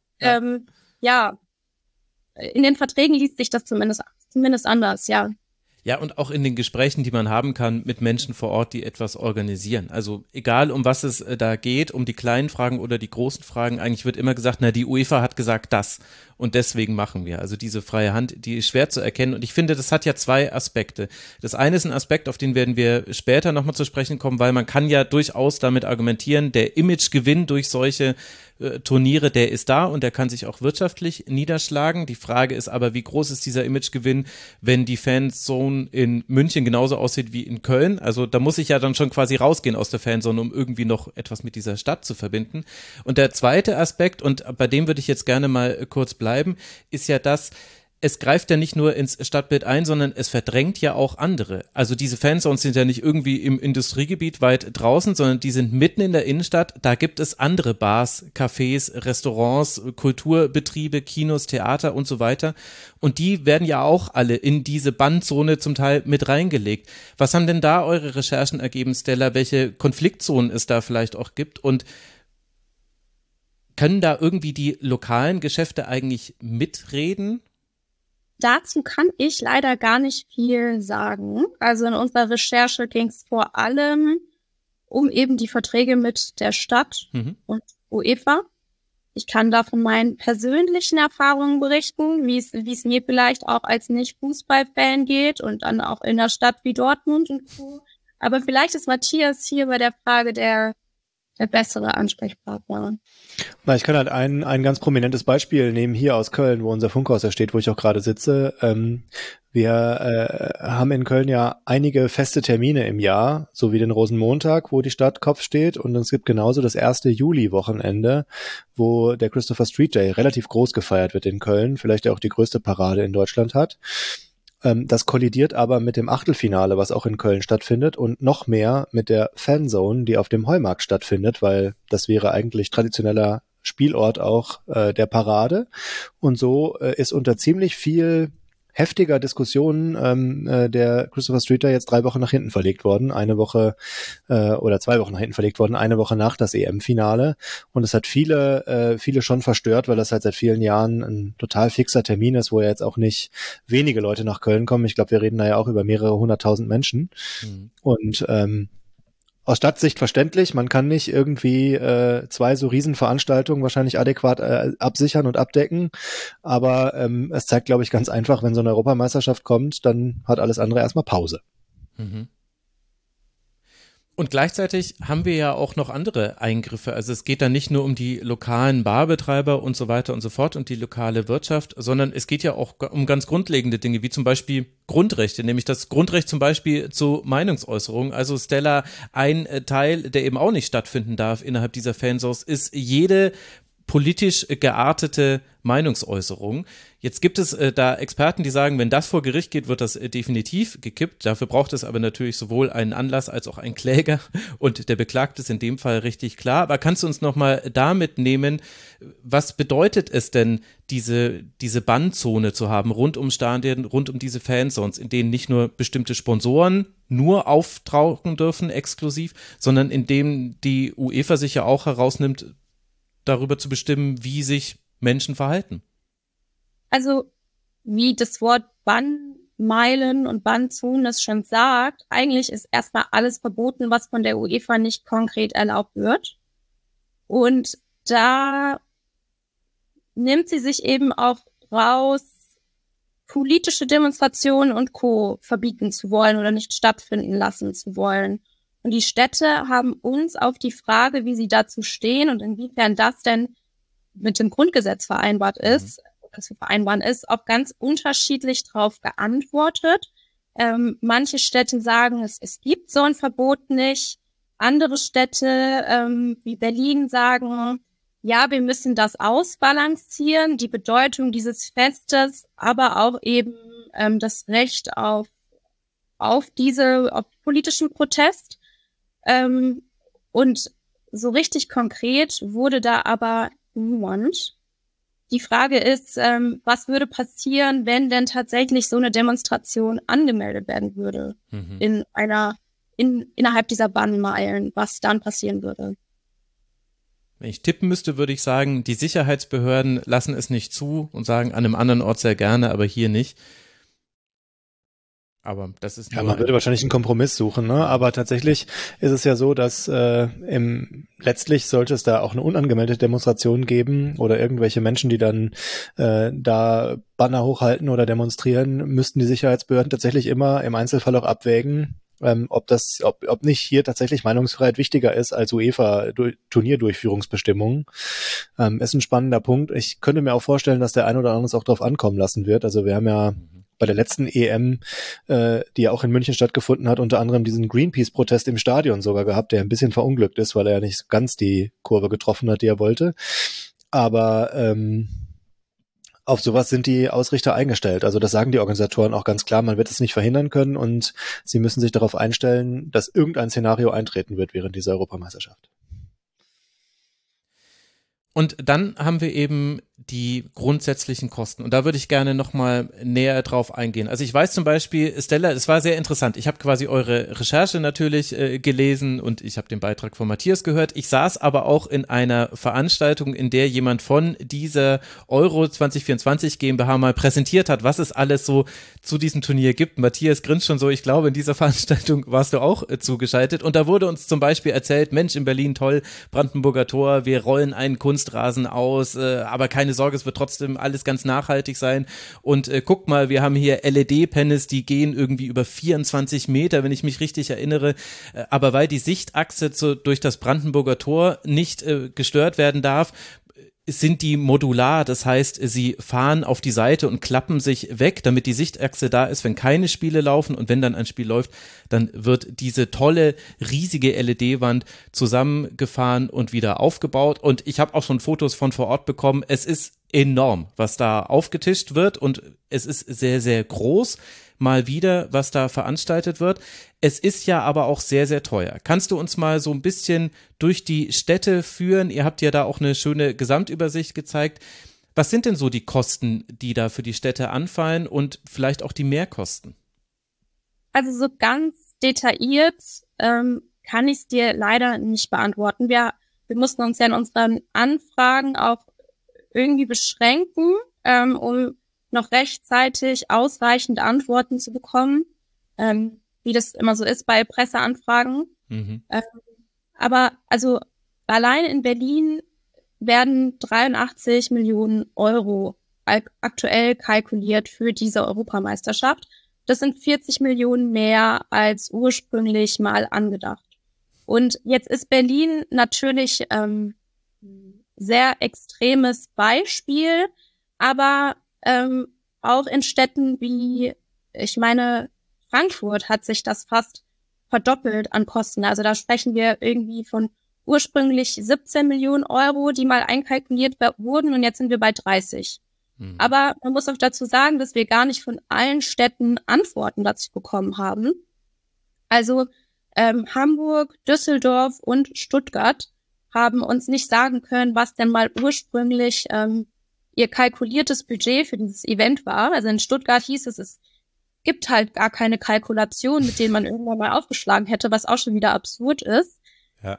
Ja, in den Verträgen liest sich das zumindest anders, ja. Ja, und auch in den Gesprächen, die man haben kann mit Menschen vor Ort, die etwas organisieren. Also egal, um was es da geht, um die kleinen Fragen oder die großen Fragen, eigentlich wird immer gesagt, na, die UEFA hat gesagt das und deswegen machen wir. Also diese freie Hand, die ist schwer zu erkennen und ich finde, das hat ja zwei Aspekte. Das eine ist ein Aspekt, auf den werden wir später nochmal zu sprechen kommen, weil man kann ja durchaus damit argumentieren, der Imagegewinn durch solche Turniere, der ist da und der kann sich auch wirtschaftlich niederschlagen. Die Frage ist aber, wie groß ist dieser Imagegewinn, wenn die Fanzone in München genauso aussieht wie in Köln? Also da muss ich ja dann schon quasi rausgehen aus der Fanzone, um irgendwie noch etwas mit dieser Stadt zu verbinden. Und der zweite Aspekt, und bei dem würde ich jetzt gerne mal kurz bleiben, ist ja das, es greift ja nicht nur ins Stadtbild ein, sondern es verdrängt ja auch andere. Also diese Fanzones sind ja nicht irgendwie im Industriegebiet weit draußen, sondern die sind mitten in der Innenstadt. Da gibt es andere Bars, Cafés, Restaurants, Kulturbetriebe, Kinos, Theater und so weiter. Und die werden ja auch alle in diese Bandzone zum Teil mit reingelegt. Was haben denn da eure Recherchen ergeben, Stella? Welche Konfliktzonen es da vielleicht auch gibt? Und können da irgendwie die lokalen Geschäfte eigentlich mitreden? Dazu kann ich leider gar nicht viel sagen. Also in unserer Recherche ging es vor allem um eben die Verträge mit der Stadt und UEFA. Ich kann da von meinen persönlichen Erfahrungen berichten, wie es mir vielleicht auch als Nicht-Fußball-Fan geht und dann auch in einer Stadt wie Dortmund und so. Aber vielleicht ist Matthias hier bei der Frage der bessere Ansprechpartner. Na, ich kann halt ein ganz prominentes Beispiel nehmen hier aus Köln, wo unser Funkhaus da steht, wo ich auch gerade sitze. Wir haben in Köln ja einige feste Termine im Jahr, so wie den Rosenmontag, wo die Stadt Kopf steht, und es gibt genauso das 1. Juli-Wochenende, wo der Christopher Street Day relativ groß gefeiert wird in Köln, vielleicht auch die größte Parade in Deutschland hat. Das kollidiert aber mit dem Achtelfinale, was auch in Köln stattfindet, und noch mehr mit der Fanzone, die auf dem Heumarkt stattfindet, weil das wäre eigentlich traditioneller Spielort auch der Parade. Und so ist unter ziemlich viel heftiger Diskussion der Christopher Street Day jetzt 3 Wochen nach hinten verlegt worden, eine Woche oder 2 Wochen nach hinten verlegt worden, eine Woche nach das EM-Finale. Und es hat viele schon verstört, weil das halt seit vielen Jahren ein total fixer Termin ist, wo ja jetzt auch nicht wenige Leute nach Köln kommen. Ich glaube, wir reden da ja auch über mehrere 100.000 Menschen. Und aus Stadtsicht verständlich, man kann nicht irgendwie 2 so Riesenveranstaltungen wahrscheinlich adäquat absichern und abdecken, aber es zeigt, glaube ich, ganz einfach, wenn so eine Europameisterschaft kommt, dann hat alles andere erstmal Pause. Und gleichzeitig haben wir ja auch noch andere Eingriffe. Also es geht dann nicht nur um die lokalen Barbetreiber und so weiter und so fort und die lokale Wirtschaft, sondern es geht ja auch um ganz grundlegende Dinge, wie zum Beispiel Grundrechte, nämlich das Grundrecht zum Beispiel zu Meinungsäußerung. Also Stella, ein Teil, der eben auch nicht stattfinden darf innerhalb dieser Fanzones, ist jede politisch geartete Meinungsäußerung. Jetzt gibt es da Experten, die sagen, wenn das vor Gericht geht, wird das definitiv gekippt. Dafür braucht es aber natürlich sowohl einen Anlass als auch einen Kläger, und der Beklagte ist in dem Fall richtig klar. Aber kannst du uns nochmal damit nehmen, was bedeutet es denn, diese Bannzone zu haben rund um Stadien, rund um diese Fanzones, in denen nicht nur bestimmte Sponsoren nur auftauchen dürfen, exklusiv, sondern in denen die UEFA sich ja auch herausnimmt, darüber zu bestimmen, wie sich Menschen verhalten? Also, wie das Wort Bannmeilen und Bannzonen es schon sagt, eigentlich ist erstmal alles verboten, was von der UEFA nicht konkret erlaubt wird. Und da nimmt sie sich eben auch raus, politische Demonstrationen und Co. verbieten zu wollen oder nicht stattfinden lassen zu wollen. Und die Städte haben uns auf die Frage, wie sie dazu stehen und inwiefern das denn mit dem Grundgesetz vereinbart ist, zu vereinbaren ist, auch ganz unterschiedlich drauf geantwortet. Manche Städte sagen, es gibt so ein Verbot nicht. Andere Städte wie Berlin sagen, ja, wir müssen das ausbalancieren, die Bedeutung dieses Festes, aber auch eben das Recht auf politischen Protest. Und so richtig konkret wurde da aber niemand. Die Frage ist, was würde passieren, wenn denn tatsächlich so eine Demonstration angemeldet werden würde innerhalb dieser Bannmeilen, was dann passieren würde? Wenn ich tippen müsste, würde ich sagen, die Sicherheitsbehörden lassen es nicht zu und sagen, an einem anderen Ort sehr gerne, aber hier nicht. Aber das ist ja, man würde wahrscheinlich einen Kompromiss suchen, ne? Aber tatsächlich ist es ja so, dass letztlich sollte es da auch eine unangemeldete Demonstration geben oder irgendwelche Menschen, die dann da Banner hochhalten oder demonstrieren, müssten die Sicherheitsbehörden tatsächlich immer im Einzelfall auch abwägen, ob nicht hier tatsächlich Meinungsfreiheit wichtiger ist als UEFA-Turnierdurchführungsbestimmungen. Ist ein spannender Punkt. Ich könnte mir auch vorstellen, dass der ein oder andere es auch drauf ankommen lassen wird. Also wir haben ja bei der letzten EM, die ja auch in München stattgefunden hat, unter anderem diesen Greenpeace-Protest im Stadion sogar gehabt, der ein bisschen verunglückt ist, weil er ja nicht ganz die Kurve getroffen hat, die er wollte. Aber auf sowas sind die Ausrichter eingestellt. Also das sagen die Organisatoren auch ganz klar, man wird es nicht verhindern können und sie müssen sich darauf einstellen, dass irgendein Szenario eintreten wird während dieser Europameisterschaft. Und dann haben wir eben die grundsätzlichen Kosten. Und da würde ich gerne nochmal näher drauf eingehen. Also ich weiß zum Beispiel, Stella, es war sehr interessant. Ich habe quasi eure Recherche natürlich gelesen und ich habe den Beitrag von Matthias gehört. Ich saß aber auch in einer Veranstaltung, in der jemand von dieser Euro 2024 GmbH mal präsentiert hat, was es alles so zu diesem Turnier gibt. Matthias grinst schon so, ich glaube, in dieser Veranstaltung warst du auch zugeschaltet. Und da wurde uns zum Beispiel erzählt, Mensch, in Berlin toll, Brandenburger Tor, wir rollen einen Kunstrasen aus, aber keine Sorge, es wird trotzdem alles ganz nachhaltig sein. Und guck mal, wir haben hier LED-Panels, die gehen irgendwie über 24 Meter, wenn ich mich richtig erinnere. Aber weil die Sichtachse durch das Brandenburger Tor nicht gestört werden darf, sind die modular, das heißt, sie fahren auf die Seite und klappen sich weg, damit die Sichtachse da ist, wenn keine Spiele laufen, und wenn dann ein Spiel läuft, dann wird diese tolle, riesige LED-Wand zusammengefahren und wieder aufgebaut, und ich habe auch schon Fotos von vor Ort bekommen. Es ist enorm, was da aufgetischt wird, und es ist sehr, sehr groß, mal wieder, was da veranstaltet wird. Es ist ja aber auch sehr, sehr teuer. Kannst du uns mal so ein bisschen durch die Städte führen? Ihr habt ja da auch eine schöne Gesamtübersicht gezeigt. Was sind denn so die Kosten, die da für die Städte anfallen, und vielleicht auch die Mehrkosten? Also so ganz detailliert kann ich es dir leider nicht beantworten. Wir mussten uns ja in unseren Anfragen auch irgendwie beschränken, um noch rechtzeitig ausreichende Antworten zu bekommen, wie das immer so ist bei Presseanfragen. Mhm. Aber also allein in Berlin werden 83 Millionen Euro aktuell kalkuliert für diese Europameisterschaft. Das sind 40 Millionen mehr als ursprünglich mal angedacht. Und jetzt ist Berlin natürlich sehr extremes Beispiel, aber auch in Städten wie, ich meine, Frankfurt hat sich das fast verdoppelt an Kosten. Also da sprechen wir irgendwie von ursprünglich 17 Millionen Euro, die mal einkalkuliert wurden, und jetzt sind wir bei 30. Mhm. Aber man muss auch dazu sagen, dass wir gar nicht von allen Städten Antworten dazu bekommen haben. Also Hamburg, Düsseldorf und Stuttgart haben uns nicht sagen können, was denn mal ursprünglich ihr kalkuliertes Budget für dieses Event war. Also in Stuttgart hieß es gibt halt gar keine Kalkulation, mit denen man irgendwann mal aufgeschlagen hätte, was auch schon wieder absurd ist. Ja,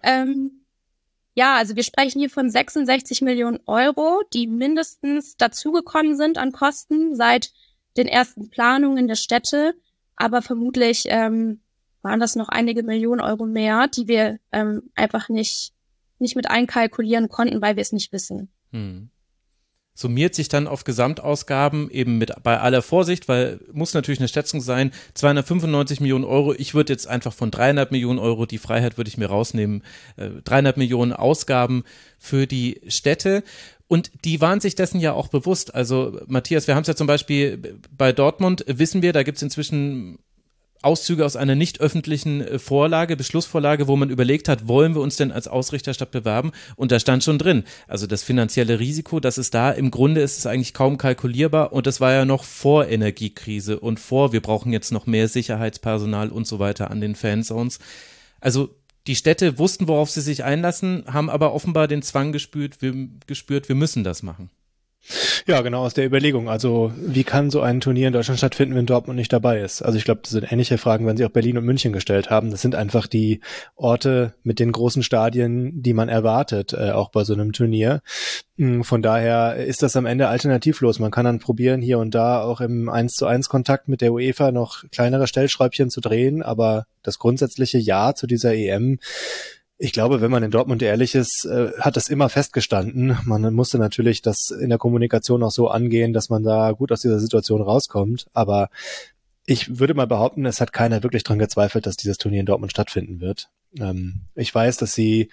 also wir sprechen hier von 66 Millionen Euro, die mindestens dazugekommen sind an Kosten seit den ersten Planungen der Städte. Aber vermutlich waren das noch einige Millionen Euro mehr, die wir einfach nicht mit einkalkulieren konnten, weil wir es nicht wissen. Summiert sich dann auf Gesamtausgaben eben bei aller Vorsicht, weil muss natürlich eine Schätzung sein, 295 Millionen Euro. Ich würde jetzt einfach von 300 Millionen Euro, die Freiheit würde ich mir rausnehmen, 300 Millionen Ausgaben für die Städte. Und die waren sich dessen ja auch bewusst. Also Matthias, wir haben es ja zum Beispiel bei Dortmund, wissen wir, da gibt es inzwischen Auszüge aus einer nicht öffentlichen Beschlussvorlage, wo man überlegt hat, wollen wir uns denn als Ausrichterstadt bewerben? Und da stand schon drin, also das finanzielle Risiko, das ist da, im Grunde ist es eigentlich kaum kalkulierbar, und das war ja noch vor Energiekrise und wir brauchen jetzt noch mehr Sicherheitspersonal und so weiter an den Fanzones. Also die Städte wussten, worauf sie sich einlassen, haben aber offenbar den Zwang gespürt, wir müssen das machen. Ja, genau, aus der Überlegung. Also wie kann so ein Turnier in Deutschland stattfinden, wenn Dortmund nicht dabei ist? Also ich glaube, das sind ähnliche Fragen, wenn sie auch Berlin und München gestellt haben. Das sind einfach die Orte mit den großen Stadien, die man erwartet, auch bei so einem Turnier. Von daher ist das am Ende alternativlos. Man kann dann probieren, hier und da auch im 1:1 Kontakt mit der UEFA noch kleinere Stellschräubchen zu drehen, aber das grundsätzliche Ja zu dieser EM, ich glaube, wenn man in Dortmund ehrlich ist, hat das immer festgestanden. Man musste natürlich das in der Kommunikation auch so angehen, dass man da gut aus dieser Situation rauskommt. Aber ich würde mal behaupten, es hat keiner wirklich dran gezweifelt, dass dieses Turnier in Dortmund stattfinden wird. Ich weiß, dass sie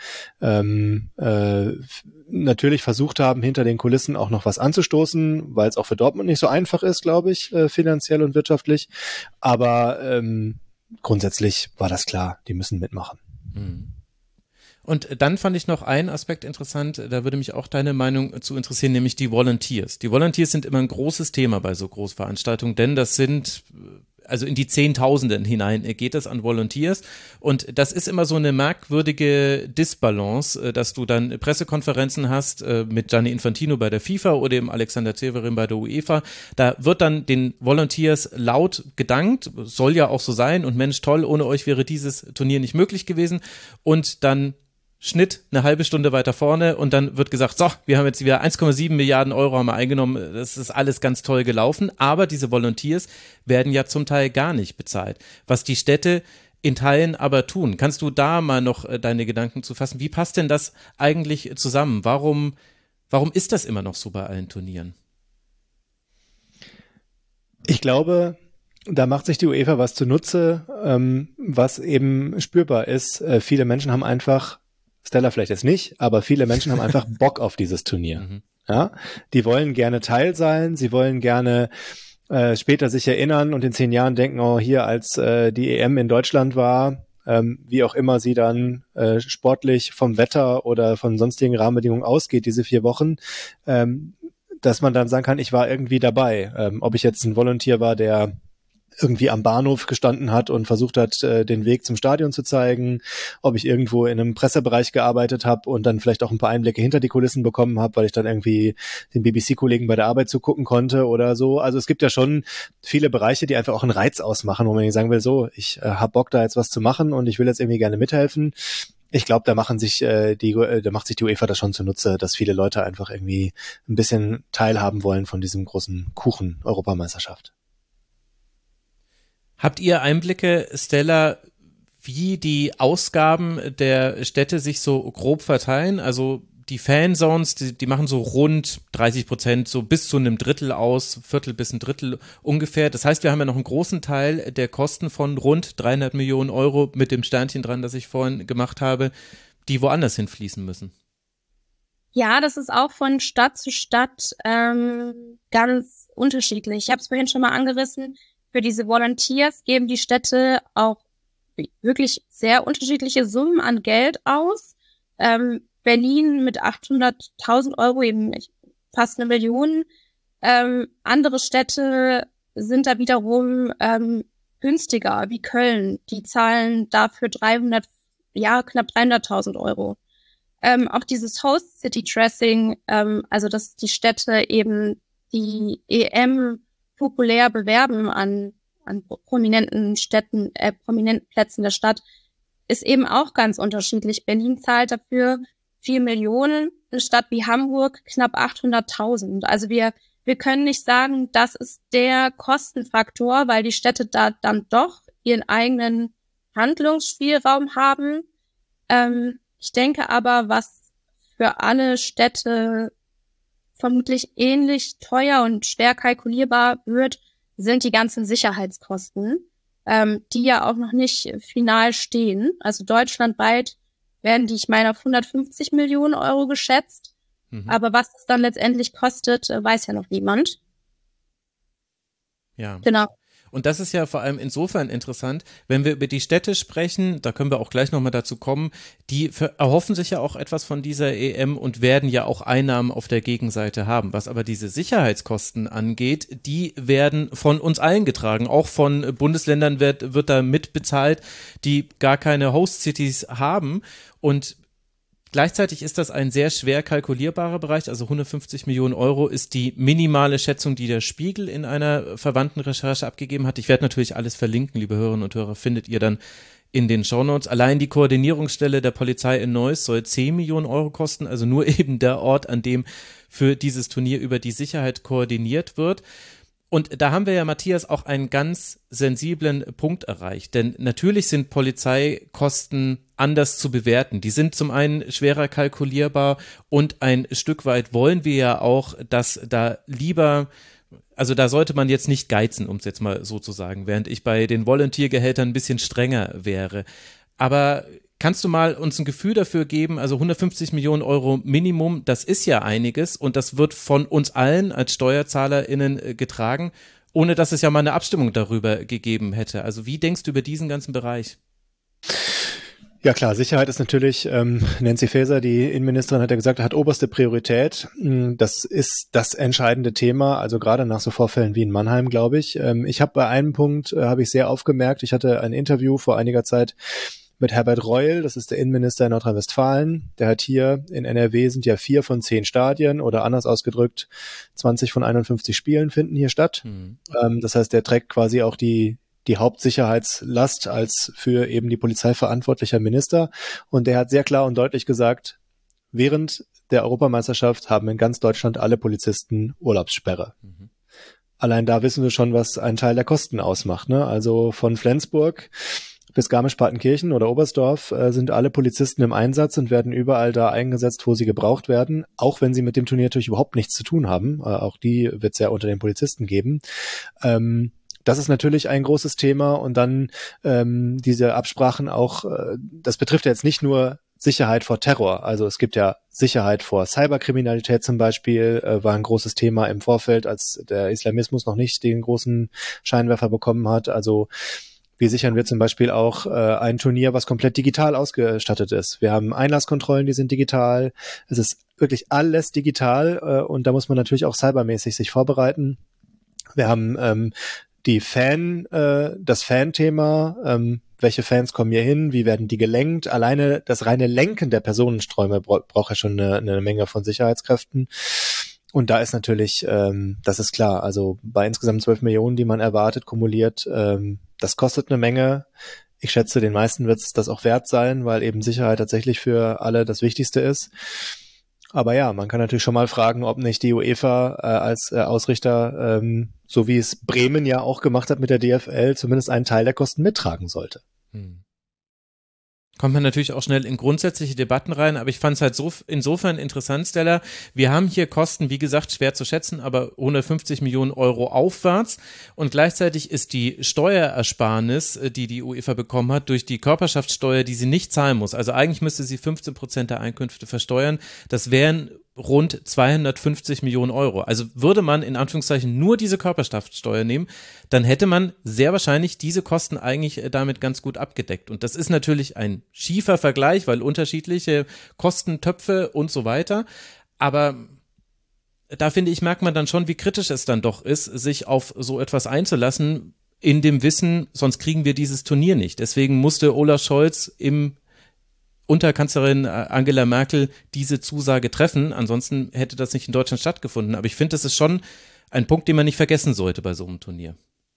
natürlich versucht haben, hinter den Kulissen auch noch was anzustoßen, weil es auch für Dortmund nicht so einfach ist, glaube ich, finanziell und wirtschaftlich. Aber grundsätzlich war das klar, die müssen mitmachen. Mhm. Und dann fand ich noch einen Aspekt interessant, da würde mich auch deine Meinung zu interessieren, nämlich die Volunteers. Die Volunteers sind immer ein großes Thema bei so Großveranstaltungen, denn das sind also in die Zehntausenden hinein geht es an Volunteers. Und das ist immer so eine merkwürdige Disbalance, dass du dann Pressekonferenzen hast mit Gianni Infantino bei der FIFA oder eben Alexander Severin bei der UEFA. Da wird dann den Volunteers laut gedankt, soll ja auch so sein und Mensch, toll, ohne euch wäre dieses Turnier nicht möglich gewesen. Und dann Schnitt eine halbe Stunde weiter vorne und dann wird gesagt, so, wir haben jetzt wieder 1,7 Milliarden Euro haben wir eingenommen, das ist alles ganz toll gelaufen, aber diese Volunteers werden ja zum Teil gar nicht bezahlt, was die Städte in Teilen aber tun. Kannst du da mal noch deine Gedanken zu fassen? Wie passt denn das eigentlich zusammen? Warum ist das immer noch so bei allen Turnieren? Ich glaube, da macht sich die UEFA was zunutze, was eben spürbar ist. Viele Menschen haben einfach, Stella vielleicht jetzt nicht, aber viele Menschen haben einfach Bock auf dieses Turnier. Mhm. Ja, die wollen gerne Teil sein, sie wollen gerne später sich erinnern und in 10 Jahren denken, oh, hier als die EM in Deutschland war, wie auch immer sie dann sportlich vom Wetter oder von sonstigen Rahmenbedingungen ausgeht, diese 4 Wochen, dass man dann sagen kann, ich war irgendwie dabei. Ob ich jetzt ein Volunteer war, der irgendwie am Bahnhof gestanden hat und versucht hat, den Weg zum Stadion zu zeigen, ob ich irgendwo in einem Pressebereich gearbeitet habe und dann vielleicht auch ein paar Einblicke hinter die Kulissen bekommen habe, weil ich dann irgendwie den BBC-Kollegen bei der Arbeit zugucken konnte oder so. Also es gibt ja schon viele Bereiche, die einfach auch einen Reiz ausmachen, wo man sagen will, so, ich habe Bock da jetzt was zu machen und ich will jetzt irgendwie gerne mithelfen. Ich glaube, da macht sich die UEFA das schon zunutze, dass viele Leute einfach irgendwie ein bisschen teilhaben wollen von diesem großen Kuchen Europameisterschaft. Habt ihr Einblicke, Stella, wie die Ausgaben der Städte sich so grob verteilen? Also die Fanzones, die machen so rund 30%, so bis zu einem Drittel aus, Viertel bis ein Drittel ungefähr. Das heißt, wir haben ja noch einen großen Teil der Kosten von rund 300 Millionen Euro mit dem Sternchen dran, das ich vorhin gemacht habe, die woanders hinfließen müssen. Ja, das ist auch von Stadt zu Stadt ganz unterschiedlich. Ich habe es vorhin schon mal angerissen. Für diese Volunteers geben die Städte auch wirklich sehr unterschiedliche Summen an Geld aus. Berlin mit 800.000 Euro, eben fast 1 Million. Andere Städte sind da wiederum günstiger, wie Köln. Die zahlen dafür knapp 300.000 Euro. Auch dieses Host City Dressing, also dass die Städte eben die EM populär bewerben an prominenten Städten, prominenten Plätzen der Stadt, ist eben auch ganz unterschiedlich. Berlin zahlt dafür 4 Millionen, eine Stadt wie Hamburg knapp 800.000. Also wir können nicht sagen, das ist der Kostenfaktor, weil die Städte da dann doch ihren eigenen Handlungsspielraum haben. Ich denke aber, was für alle Städte vermutlich ähnlich teuer und schwer kalkulierbar wird, sind die ganzen Sicherheitskosten, die ja auch noch nicht final stehen. Also deutschlandweit werden die, ich meine, auf 150 Millionen Euro geschätzt. Mhm. Aber was es dann letztendlich kostet, weiß ja noch niemand. Ja. Genau. Und das ist ja vor allem insofern interessant, wenn wir über die Städte sprechen, da können wir auch gleich nochmal dazu kommen, die erhoffen sich ja auch etwas von dieser EM und werden ja auch Einnahmen auf der Gegenseite haben. Was aber diese Sicherheitskosten angeht, die werden von uns allen getragen. Auch von Bundesländern wird da mitbezahlt, die gar keine Host-Cities haben. Und gleichzeitig ist das ein sehr schwer kalkulierbarer Bereich, also 150 Millionen Euro ist die minimale Schätzung, die der Spiegel in einer verwandten Recherche abgegeben hat. Ich werde natürlich alles verlinken, liebe Hörerinnen und Hörer, findet ihr dann in den Shownotes. Allein die Koordinierungsstelle der Polizei in Neuss soll 10 Millionen Euro kosten, also nur eben der Ort, an dem für dieses Turnier über die Sicherheit koordiniert wird. Und da haben wir ja, Matthias, auch einen ganz sensiblen Punkt erreicht. Denn natürlich sind Polizeikosten anders zu bewerten. Die sind zum einen schwerer kalkulierbar und ein Stück weit wollen wir ja auch, dass da lieber, also da sollte man jetzt nicht geizen, um es jetzt mal so zu sagen, während ich bei den Volunteer-Gehältern ein bisschen strenger wäre. Aber kannst du mal uns ein Gefühl dafür geben, also 150 Millionen Euro Minimum, das ist ja einiges und das wird von uns allen als SteuerzahlerInnen getragen, ohne dass es ja mal eine Abstimmung darüber gegeben hätte. Also wie denkst du über diesen ganzen Bereich? Ja klar, Sicherheit ist natürlich, Nancy Faeser, die Innenministerin, hat ja gesagt, hat oberste Priorität. Das ist das entscheidende Thema, also gerade nach so Vorfällen wie in Mannheim, glaube ich. Ich habe bei einem Punkt, habe ich sehr aufgemerkt, ich hatte ein Interview vor einiger Zeit mit Herbert Reul, das ist der Innenminister in Nordrhein-Westfalen. Der hat hier in NRW sind ja 4 von 10 Stadien oder anders ausgedrückt 20 von 51 Spielen finden hier statt. Das heißt, der trägt quasi auch die Hauptsicherheitslast als für eben die Polizei verantwortlicher Minister. Und der hat sehr klar und deutlich gesagt, während der Europameisterschaft haben in ganz Deutschland alle Polizisten Urlaubssperre. Allein da wissen wir schon, was ein Teil der Kosten ausmacht, ne? Also von Flensburg bis Garmisch-Partenkirchen oder Oberstdorf sind alle Polizisten im Einsatz und werden überall da eingesetzt, wo sie gebraucht werden, auch wenn sie mit dem Turnier natürlich überhaupt nichts zu tun haben. Auch die wird es ja unter den Polizisten geben. Das ist natürlich ein großes Thema und dann diese Absprachen auch, das betrifft ja jetzt nicht nur Sicherheit vor Terror, also es gibt ja Sicherheit vor Cyberkriminalität zum Beispiel, war ein großes Thema im Vorfeld, als der Islamismus noch nicht den großen Scheinwerfer bekommen hat, also wie sichern wir zum Beispiel auch ein Turnier, was komplett digital ausgestattet ist. Wir haben Einlasskontrollen, die sind digital, es ist wirklich alles digital und da muss man natürlich auch cybermäßig sich vorbereiten. Wir haben das Fan-Thema, welche Fans kommen hier hin, wie werden die gelenkt. Alleine das reine Lenken der Personenströme braucht ja schon eine Menge von Sicherheitskräften. Und da ist natürlich, das ist klar, also bei insgesamt 12 Millionen, die man erwartet, kumuliert, das kostet eine Menge. Ich schätze, den meisten wird es das auch wert sein, weil eben Sicherheit tatsächlich für alle das Wichtigste ist. Aber ja, man kann natürlich schon mal fragen, ob nicht die UEFA als Ausrichter, so wie es Bremen ja auch gemacht hat mit der DFL, zumindest einen Teil der Kosten mittragen sollte. Kommt man natürlich auch schnell in grundsätzliche Debatten rein, aber ich fand es halt so insofern interessant, Stella. Wir haben hier Kosten, wie gesagt, schwer zu schätzen, aber 150 Millionen Euro aufwärts und gleichzeitig ist die Steuerersparnis, die die UEFA bekommen hat, durch die Körperschaftssteuer, die sie nicht zahlen muss. Also eigentlich müsste sie 15% der Einkünfte versteuern. Das wären rund 250 Millionen Euro. Also würde man in Anführungszeichen nur diese Körperschaftssteuer nehmen, dann hätte man sehr wahrscheinlich diese Kosten eigentlich damit ganz gut abgedeckt. Und das ist natürlich ein schiefer Vergleich, weil unterschiedliche Kostentöpfe und so weiter. Aber da finde ich, merkt man dann schon, wie kritisch es dann doch ist, sich auf so etwas einzulassen, in dem Wissen, sonst kriegen wir dieses Turnier nicht. Deswegen musste Olaf Scholz unter Kanzlerin Angela Merkel diese Zusage treffen. Ansonsten hätte das nicht in Deutschland stattgefunden. Aber ich finde, das ist schon ein Punkt, den man nicht vergessen sollte bei so einem Turnier.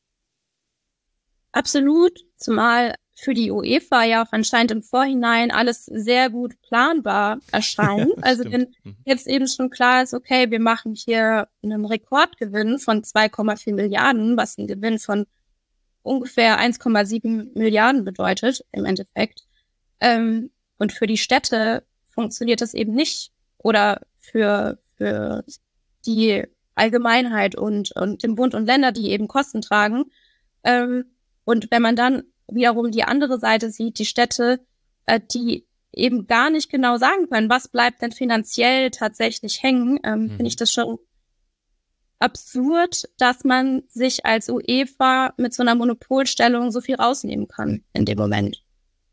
Absolut, zumal für die UEFA ja auch anscheinend im Vorhinein alles sehr gut planbar erscheint. Also wenn jetzt eben schon klar ist, okay, wir machen hier einen Rekordgewinn von 2,4 Milliarden, was ein Gewinn von ungefähr 1,7 Milliarden bedeutet im Endeffekt. Und für die Städte funktioniert das eben nicht oder für die Allgemeinheit und den Bund und Länder, die eben Kosten tragen. Und wenn man dann wiederum die andere Seite sieht, die Städte, die eben gar nicht genau sagen können, was bleibt denn finanziell tatsächlich hängen, finde ich das schon absurd, dass man sich als UEFA mit so einer Monopolstellung so viel rausnehmen kann in dem Moment.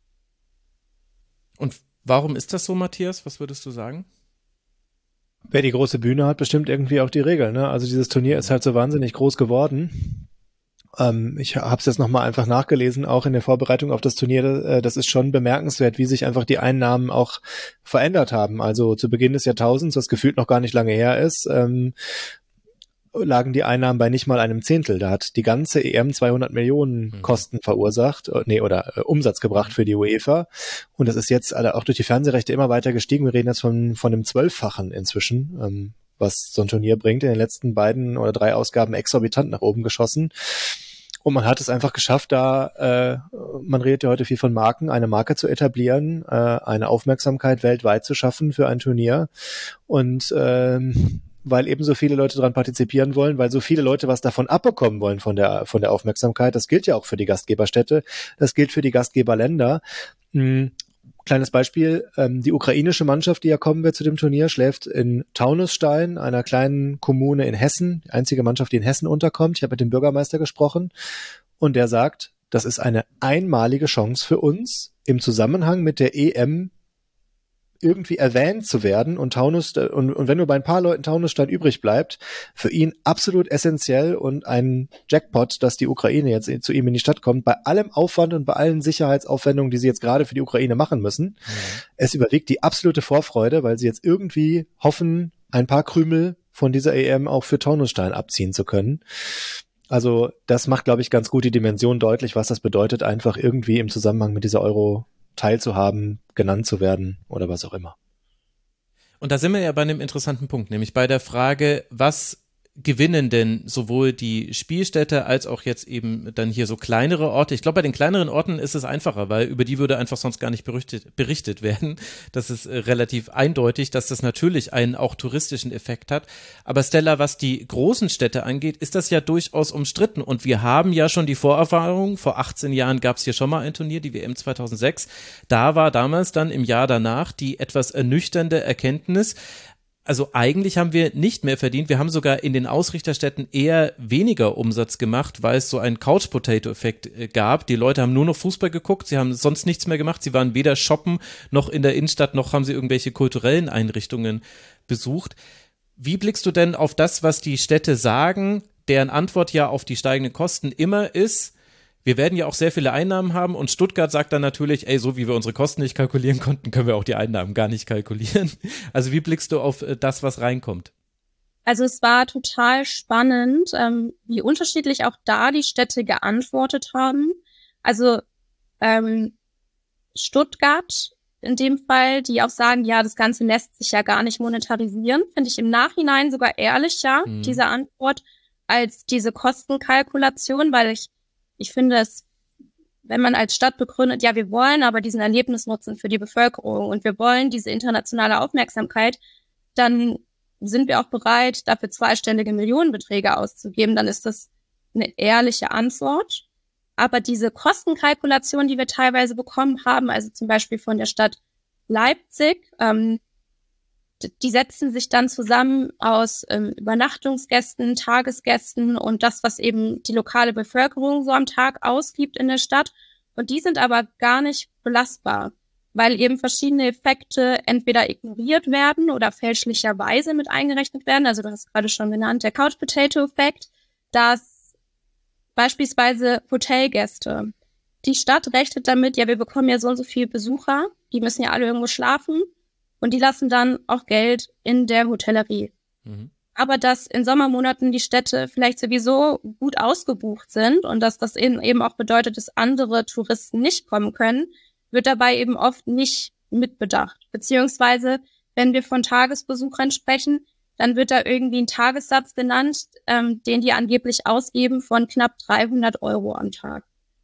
Und warum ist das so, Matthias? Was würdest du sagen? Wer die große Bühne hat, bestimmt irgendwie auch die Regeln, ne? Also dieses Turnier ist halt so wahnsinnig groß geworden. Ich habe es jetzt nochmal einfach nachgelesen, auch in der Vorbereitung auf das Turnier. Das ist schon bemerkenswert, wie sich einfach die Einnahmen auch verändert haben. Also zu Beginn des Jahrtausends, was gefühlt noch gar nicht lange her ist, lagen die Einnahmen bei nicht mal einem Zehntel. Da hat die ganze EM 200 Millionen Kosten verursacht, Umsatz gebracht für die UEFA. Und das ist jetzt auch durch die Fernsehrechte immer weiter gestiegen. Wir reden jetzt von einem 12-fachen inzwischen, was so ein Turnier bringt. In den letzten 2 oder 3 Ausgaben exorbitant nach oben geschossen. Und man hat es einfach geschafft, man redet ja heute viel von Marken, eine Marke zu etablieren, eine Aufmerksamkeit weltweit zu schaffen für ein Turnier. Und weil eben so viele Leute daran partizipieren wollen, weil so viele Leute was davon abbekommen wollen von der Aufmerksamkeit. Das gilt ja auch für die Gastgeberstädte, das gilt für die Gastgeberländer. Kleines Beispiel, die ukrainische Mannschaft, die ja kommen wird zu dem Turnier, schläft in Taunusstein, einer kleinen Kommune in Hessen, die einzige Mannschaft, die in Hessen unterkommt. Ich habe mit dem Bürgermeister gesprochen und der sagt, das ist eine einmalige Chance für uns, im Zusammenhang mit der EM irgendwie erwähnt zu werden und und wenn nur bei ein paar Leuten Taunusstein übrig bleibt, für ihn absolut essentiell und ein Jackpot, dass die Ukraine jetzt zu ihm in die Stadt kommt, bei allem Aufwand und bei allen Sicherheitsaufwendungen, die sie jetzt gerade für die Ukraine machen müssen. Es überwiegt die absolute Vorfreude, weil sie jetzt irgendwie hoffen, ein paar Krümel von dieser EM auch für Taunusstein abziehen zu können. Also das macht, glaube ich, ganz gut die Dimension deutlich, was das bedeutet, einfach irgendwie im Zusammenhang mit dieser Euro teilzuhaben, genannt zu werden oder was auch immer. Und da sind wir ja bei einem interessanten Punkt, nämlich bei der Frage, was gewinnen denn sowohl die Spielstätte als auch jetzt eben dann hier so kleinere Orte? Ich glaube, bei den kleineren Orten ist es einfacher, weil über die würde einfach sonst gar nicht berichtet werden. Das ist relativ eindeutig, dass das natürlich einen auch touristischen Effekt hat. Aber Stella, was die großen Städte angeht, ist das ja durchaus umstritten. Und wir haben ja schon die Vorerfahrung. Vor 18 Jahren gab es hier schon mal ein Turnier, die WM 2006. Da war damals dann im Jahr danach die etwas ernüchternde Erkenntnis, also eigentlich haben wir nicht mehr verdient. Wir haben sogar in den Ausrichterstädten eher weniger Umsatz gemacht, weil es so einen Couch-Potato-Effekt gab. Die Leute haben nur noch Fußball geguckt, sie haben sonst nichts mehr gemacht. Sie waren weder shoppen noch in der Innenstadt, noch haben sie irgendwelche kulturellen Einrichtungen besucht. Wie blickst du denn auf das, was die Städte sagen, deren Antwort ja auf die steigenden Kosten immer ist, wir werden ja auch sehr viele Einnahmen haben und Stuttgart sagt dann natürlich, so wie wir unsere Kosten nicht kalkulieren konnten, können wir auch die Einnahmen gar nicht kalkulieren. Also wie blickst du auf das, was reinkommt? Also es war total spannend, wie unterschiedlich auch da die Städte geantwortet haben. Also Stuttgart in dem Fall, die auch sagen, ja, das Ganze lässt sich ja gar nicht monetarisieren, finde ich im Nachhinein sogar ehrlicher, diese Antwort, als diese Kostenkalkulation, weil ich finde es, wenn man als Stadt begründet, ja, wir wollen aber diesen Erlebnisnutzen für die Bevölkerung und wir wollen diese internationale Aufmerksamkeit, dann sind wir auch bereit, dafür zweistellige Millionenbeträge auszugeben, dann ist das eine ehrliche Antwort. Aber diese Kostenkalkulation, die wir teilweise bekommen haben, also zum Beispiel von der Stadt Leipzig, die setzen sich dann zusammen aus Übernachtungsgästen, Tagesgästen und das, was eben die lokale Bevölkerung so am Tag ausgibt in der Stadt. Und die sind aber gar nicht belastbar, weil eben verschiedene Effekte entweder ignoriert werden oder fälschlicherweise mit eingerechnet werden. Also du hast gerade schon genannt, der Couch-Potato-Effekt, dass beispielsweise Hotelgäste, die Stadt rechnet damit, ja, wir bekommen ja so und so viele Besucher, die müssen ja alle irgendwo schlafen. Und die lassen dann auch Geld in der Hotellerie. Aber dass in Sommermonaten die Städte vielleicht sowieso gut ausgebucht sind und dass das eben auch bedeutet, dass andere Touristen nicht kommen können, wird dabei eben oft nicht mitbedacht. Beziehungsweise, wenn wir von Tagesbesuchern sprechen, dann wird da irgendwie ein Tagessatz genannt, den die angeblich ausgeben von knapp 300 € am Tag.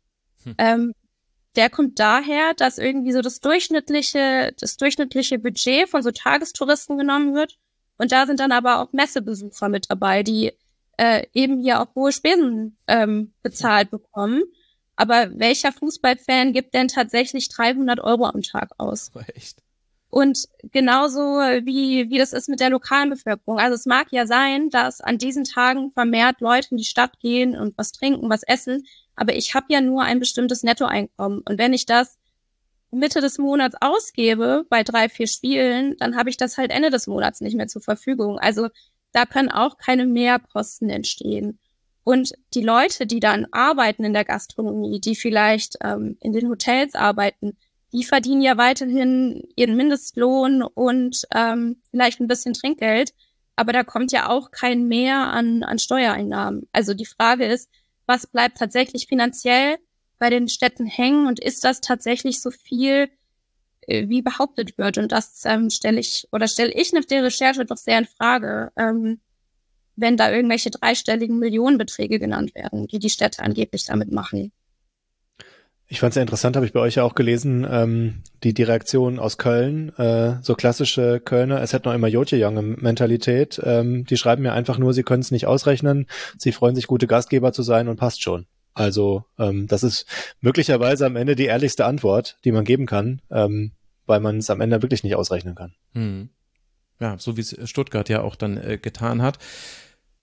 Der kommt daher, dass irgendwie so das durchschnittliche Budget von so Tagestouristen genommen wird. Und da sind dann aber auch Messebesucher mit dabei, die eben hier auch hohe Spesen bezahlt bekommen. Aber welcher Fußballfan gibt denn tatsächlich 300 € am Tag aus? Echt? Und genauso wie das ist mit der lokalen Bevölkerung. Also es mag ja sein, dass an diesen Tagen vermehrt Leute in die Stadt gehen und was trinken, was essen. Aber ich habe ja nur ein bestimmtes Nettoeinkommen. Und wenn ich das Mitte des Monats ausgebe bei 3-4 Spielen, dann habe ich das halt Ende des Monats nicht mehr zur Verfügung. Also da können auch keine Mehrkosten entstehen. Und die Leute, die dann arbeiten in der Gastronomie, die vielleicht in den Hotels arbeiten, die verdienen ja weiterhin ihren Mindestlohn und vielleicht ein bisschen Trinkgeld. Aber da kommt ja auch kein Mehr an Steuereinnahmen. Also die Frage ist, was bleibt tatsächlich finanziell bei den Städten hängen und ist das tatsächlich so viel, wie behauptet wird? Und das stelle ich nach der Recherche doch sehr in Frage, wenn da irgendwelche dreistelligen Millionenbeträge genannt werden, die Städte angeblich damit machen. Ich fand es sehr interessant, habe ich bei euch ja auch gelesen, die Reaktion aus Köln, so klassische Kölner, es hätte noch immer Jotje-Jange-Mentalität, die schreiben mir einfach nur, sie können es nicht ausrechnen, sie freuen sich, gute Gastgeber zu sein und passt schon. Also das ist möglicherweise am Ende die ehrlichste Antwort, die man geben kann, weil man es am Ende wirklich nicht ausrechnen kann. Ja, so wie es Stuttgart ja auch dann getan hat.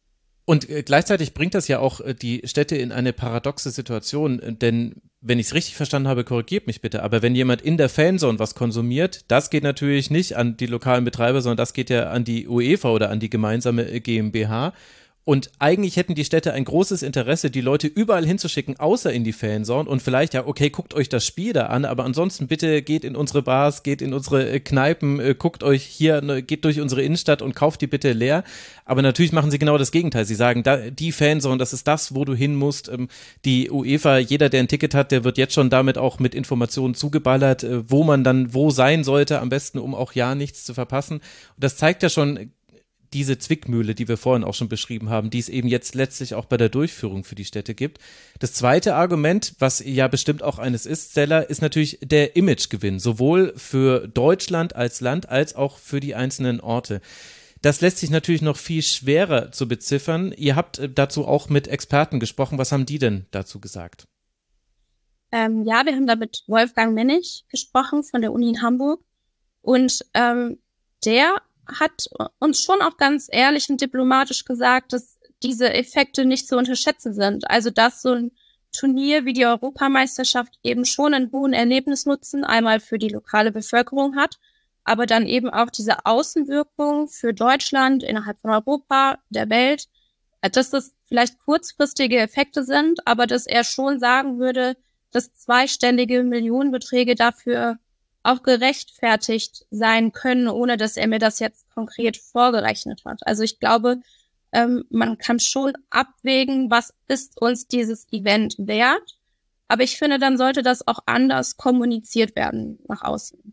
Und gleichzeitig bringt das ja auch die Städte in eine paradoxe Situation, denn wenn ich es richtig verstanden habe, korrigiert mich bitte, aber wenn jemand in der Fanzone was konsumiert, das geht natürlich nicht an die lokalen Betreiber, sondern das geht ja an die UEFA oder an die gemeinsame GmbH. Und eigentlich hätten die Städte ein großes Interesse, die Leute überall hinzuschicken, außer in die Fanzone und vielleicht, ja, okay, guckt euch das Spiel da an, aber ansonsten bitte geht in unsere Bars, geht in unsere Kneipen, guckt euch hier, geht durch unsere Innenstadt und kauft die bitte leer. Aber natürlich machen sie genau das Gegenteil. Sie sagen, die Fanzone, das ist das, wo du hin musst. Die UEFA, jeder, der ein Ticket hat, der wird jetzt schon damit auch mit Informationen zugeballert, wo man dann wo sein sollte, am besten, um auch ja nichts zu verpassen. Und das zeigt ja schon diese Zwickmühle, die wir vorhin auch schon beschrieben haben, die es eben jetzt letztlich auch bei der Durchführung für die Städte gibt. Das zweite Argument, was ja bestimmt auch eines ist, Stella, ist natürlich der Imagegewinn, sowohl für Deutschland als Land als auch für die einzelnen Orte. Das lässt sich natürlich noch viel schwerer zu beziffern. Ihr habt dazu auch mit Experten gesprochen. Was haben die denn dazu gesagt? Ja, wir haben da mit Wolfgang Mennig gesprochen von der Uni in Hamburg und der hat uns schon auch ganz ehrlich und diplomatisch gesagt, dass diese Effekte nicht zu unterschätzen sind. Also dass so ein Turnier wie die Europameisterschaft eben schon einen hohen Erlebnisnutzen einmal für die lokale Bevölkerung hat, aber dann eben auch diese Außenwirkung für Deutschland innerhalb von Europa, der Welt, dass das vielleicht kurzfristige Effekte sind, aber dass er schon sagen würde, dass zweistellige Millionenbeträge dafür auch gerechtfertigt sein können, ohne dass er mir das jetzt konkret vorgerechnet hat. Also ich glaube, man kann schon abwägen, was ist uns dieses Event wert, aber ich finde, dann sollte das auch anders kommuniziert werden nach außen.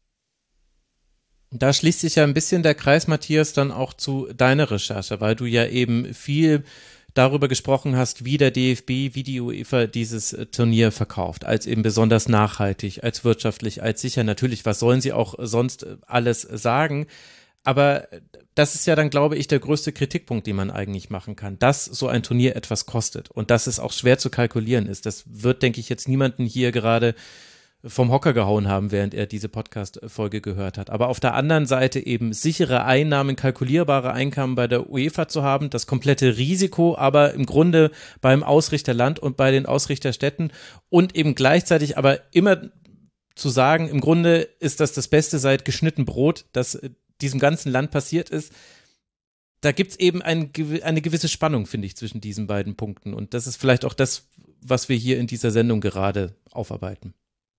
Da schließt sich ja ein bisschen der Kreis, Matthias, dann auch zu deiner Recherche, weil du ja eben viel darüber gesprochen hast, wie der DFB, wie die UEFA dieses Turnier verkauft, als eben besonders nachhaltig, als wirtschaftlich, als sicher. Natürlich, was sollen sie auch sonst alles sagen? Aber das ist ja dann, glaube ich, der größte Kritikpunkt, den man eigentlich machen kann, dass so ein Turnier etwas kostet und dass es auch schwer zu kalkulieren ist. Das wird, denke ich, jetzt niemanden hier gerade vom Hocker gehauen haben, während er diese Podcast-Folge gehört hat. Aber auf der anderen Seite eben sichere Einnahmen, kalkulierbare Einkommen bei der UEFA zu haben, das komplette Risiko, aber im Grunde beim Ausrichterland und bei den Ausrichterstädten und eben gleichzeitig aber immer zu sagen, im Grunde ist das Beste seit geschnitten Brot, das diesem ganzen Land passiert ist. Da gibt's eben eine gewisse Spannung, finde ich, zwischen diesen beiden Punkten. Und das ist vielleicht auch das, was wir hier in dieser Sendung gerade aufarbeiten.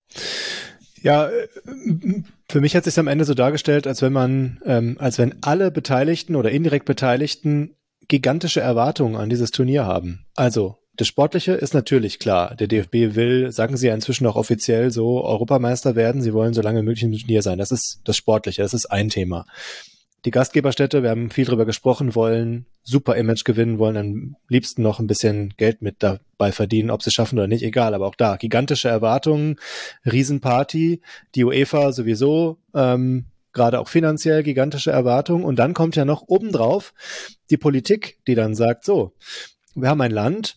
Ja, für mich hat es sich am Ende so dargestellt, als wenn alle Beteiligten oder indirekt Beteiligten gigantische Erwartungen an dieses Turnier haben. Also das Sportliche ist natürlich klar. Der DFB will, sagen sie ja inzwischen auch offiziell so, Europameister werden. Sie wollen so lange wie möglich im Turnier sein. Das ist das Sportliche, das ist ein Thema. Die Gastgeberstädte, wir haben viel drüber gesprochen, wollen super Image gewinnen, wollen am liebsten noch ein bisschen Geld mit dabei verdienen, ob sie es schaffen oder nicht, egal. Aber auch da, gigantische Erwartungen, Riesenparty, die UEFA sowieso, gerade auch finanziell gigantische Erwartungen. Und dann kommt ja noch obendrauf die Politik, die dann sagt, so, wir haben ein Land,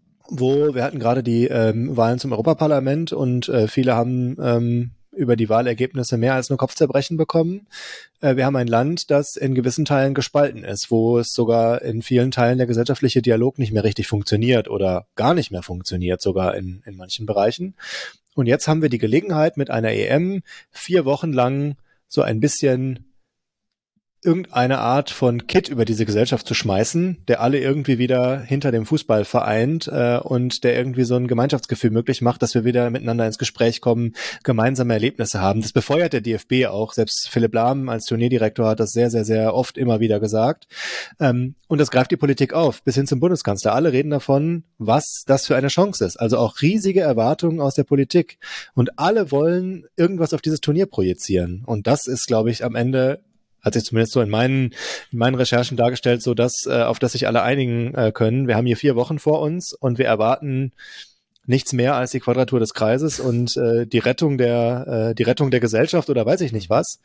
wir hatten gerade die Wahlen zum Europaparlament und viele haben über die Wahlergebnisse mehr als nur Kopfzerbrechen bekommen. Wir haben ein Land, das in gewissen Teilen gespalten ist, wo es sogar in vielen Teilen der gesellschaftliche Dialog nicht mehr richtig funktioniert oder gar nicht mehr funktioniert, sogar in manchen Bereichen. Und jetzt haben wir die Gelegenheit, mit einer EM 4 Wochen lang so ein bisschen irgendeine Art von Kit über diese Gesellschaft zu schmeißen, der alle irgendwie wieder hinter dem Fußball vereint und der irgendwie so ein Gemeinschaftsgefühl möglich macht, dass wir wieder miteinander ins Gespräch kommen, gemeinsame Erlebnisse haben. Das befeuert der DFB auch. Selbst Philipp Lahm als Turnierdirektor hat das sehr, sehr, sehr oft immer wieder gesagt. Und das greift die Politik auf, bis hin zum Bundeskanzler. Alle reden davon, was das für eine Chance ist. Also auch riesige Erwartungen aus der Politik. Und alle wollen irgendwas auf dieses Turnier projizieren. Und das ist, glaube ich, am Ende hat sich zumindest so in meinen Recherchen dargestellt, so dass auf das sich alle einigen können. Wir haben hier 4 Wochen vor uns und wir erwarten nichts mehr als die Quadratur des Kreises und die Rettung der Gesellschaft oder weiß ich nicht was.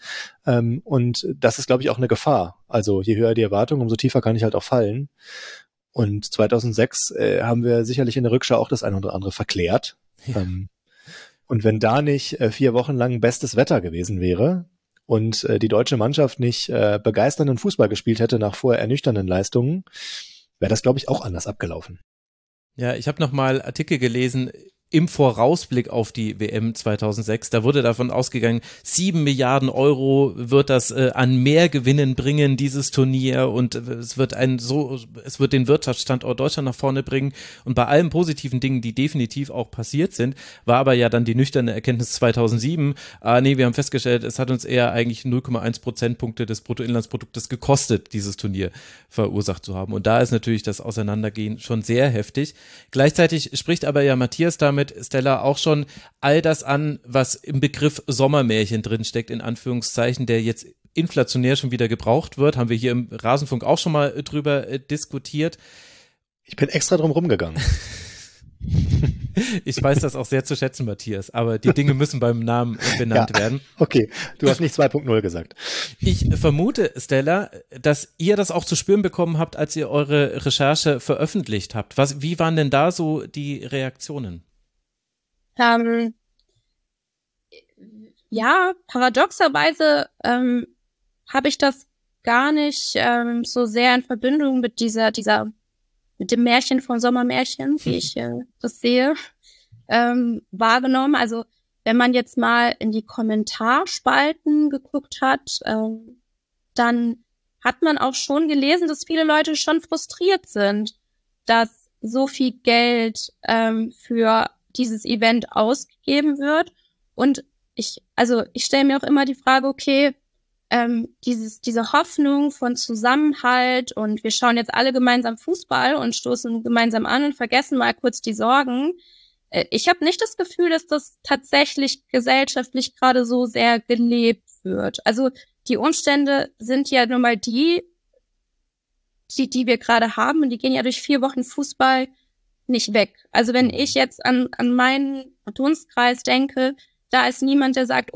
Und das ist, glaube ich, auch eine Gefahr. Also je höher die Erwartung, umso tiefer kann ich halt auch fallen. Und 2006 haben wir sicherlich in der Rückschau auch das eine oder andere verklärt. Ja. Und wenn da nicht 4 Wochen lang bestes Wetter gewesen wäre, und die deutsche Mannschaft nicht begeisternden Fußball gespielt hätte nach vorher ernüchternden Leistungen, wäre das, glaube ich, auch anders abgelaufen. Ja, ich habe nochmal Artikel gelesen im Vorausblick auf die WM 2006. Da wurde davon ausgegangen, 7 Milliarden Euro wird das an Mehrgewinnen bringen, dieses Turnier, und es wird den Wirtschaftsstandort Deutschland nach vorne bringen. Und bei allen positiven Dingen, die definitiv auch passiert sind, war aber ja dann die nüchterne Erkenntnis 2007, wir haben festgestellt, es hat uns eher eigentlich 0,1 Prozentpunkte des Bruttoinlandsproduktes gekostet, dieses Turnier verursacht zu haben. Und da ist natürlich das Auseinandergehen schon sehr heftig. Gleichzeitig spricht aber ja Matthias damit, Stella, auch schon all das an, was im Begriff Sommermärchen drinsteckt, in Anführungszeichen, der jetzt inflationär schon wieder gebraucht wird. Haben wir hier im Rasenfunk auch schon mal drüber diskutiert. Ich bin extra drum rumgegangen. Ich weiß das auch sehr zu schätzen, Matthias, aber die Dinge müssen beim Namen benannt werden. Okay, du hast nicht 2.0 gesagt. Ich vermute, Stella, dass ihr das auch zu spüren bekommen habt, als ihr eure Recherche veröffentlicht habt. Wie waren denn da so die Reaktionen? Ja, paradoxerweise habe ich das gar nicht so sehr in Verbindung mit mit dem Märchen von Sommermärchen, wie ich das sehe, wahrgenommen. Also wenn man jetzt mal in die Kommentarspalten geguckt hat, dann hat man auch schon gelesen, dass viele Leute schon frustriert sind, dass so viel Geld für dieses Event ausgegeben wird. Und ich stelle mir auch immer die Frage, okay, diese Hoffnung von Zusammenhalt und wir schauen jetzt alle gemeinsam Fußball und stoßen gemeinsam an und vergessen mal kurz die Sorgen. Ich habe nicht das Gefühl, dass das tatsächlich gesellschaftlich gerade so sehr gelebt wird. Also die Umstände sind ja nun mal die wir gerade haben, und die gehen ja durch 4 Wochen Fußball nicht weg. Also wenn ich jetzt an meinen Dunstkreis denke, da ist niemand, der sagt,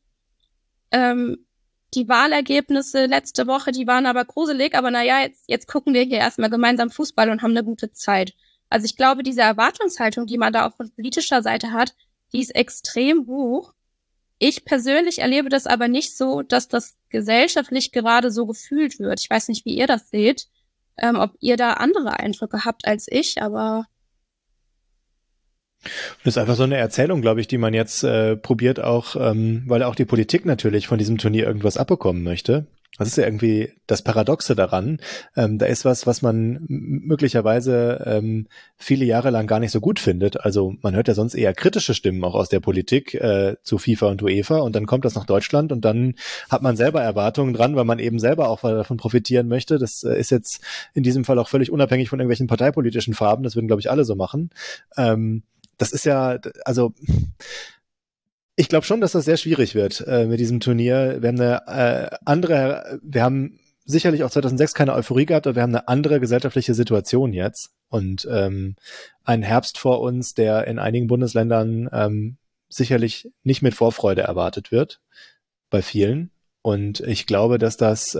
die Wahlergebnisse letzte Woche, die waren aber gruselig, aber jetzt gucken wir hier erstmal gemeinsam Fußball und haben eine gute Zeit. Also ich glaube, diese Erwartungshaltung, die man da auch von politischer Seite hat, die ist extrem hoch. Ich persönlich erlebe das aber nicht so, dass das gesellschaftlich gerade so gefühlt wird. Ich weiß nicht, wie ihr das seht, ob ihr da andere Eindrücke habt als ich, aber das ist einfach so eine Erzählung, glaube ich, die man jetzt probiert auch, weil auch die Politik natürlich von diesem Turnier irgendwas abbekommen möchte. Das ist ja irgendwie das Paradoxe daran. Da ist was man möglicherweise viele Jahre lang gar nicht so gut findet. Also man hört ja sonst eher kritische Stimmen auch aus der Politik zu FIFA und UEFA, und dann kommt das nach Deutschland und dann hat man selber Erwartungen dran, weil man eben selber auch davon profitieren möchte. Das ist jetzt in diesem Fall auch völlig unabhängig von irgendwelchen parteipolitischen Farben. Das würden, glaube ich, alle so machen. Das ist ja, also ich glaube schon, dass das sehr schwierig wird mit diesem Turnier. Wir haben wir haben sicherlich auch 2006 keine Euphorie gehabt, aber wir haben eine andere gesellschaftliche Situation jetzt und einen Herbst vor uns, der in einigen Bundesländern sicherlich nicht mit Vorfreude erwartet wird, bei vielen. Und ich glaube, dass das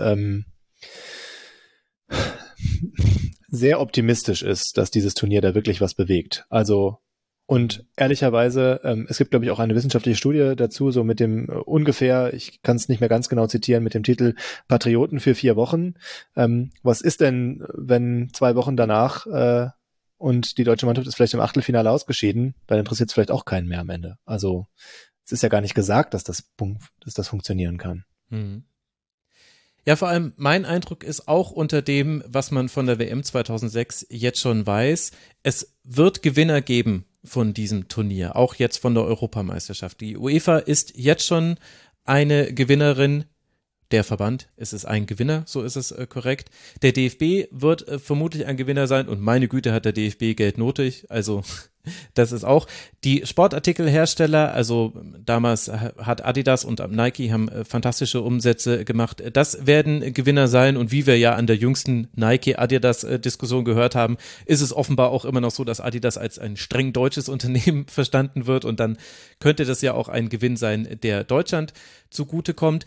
sehr optimistisch ist, dass dieses Turnier da wirklich was bewegt. Also und ehrlicherweise, es gibt, glaube ich, auch eine wissenschaftliche Studie dazu, so mit dem ungefähr, ich kann es nicht mehr ganz genau zitieren, mit dem Titel Patrioten für 4 Wochen. Was ist denn, wenn 2 Wochen danach und die deutsche Mannschaft ist vielleicht im Achtelfinale ausgeschieden, dann interessiert es vielleicht auch keinen mehr am Ende. Also es ist ja gar nicht gesagt, dass das funktionieren kann. Mhm. Ja, vor allem mein Eindruck ist auch unter dem, was man von der WM 2006 jetzt schon weiß, es wird Gewinner geben von diesem Turnier, auch jetzt von der Europameisterschaft. Die UEFA ist jetzt schon eine Gewinnerin, der Verband ist es ein Gewinner, so ist es korrekt. Der DFB wird vermutlich ein Gewinner sein und meine Güte hat der DFB Geld nötig, also das ist auch. Die Sportartikelhersteller, also damals hat Adidas und Nike haben fantastische Umsätze gemacht. Das werden Gewinner sein und wie wir ja an der jüngsten Nike-Adidas-Diskussion gehört haben, ist es offenbar auch immer noch so, dass Adidas als ein streng deutsches Unternehmen verstanden wird und dann könnte das ja auch ein Gewinn sein, der Deutschland zugutekommt.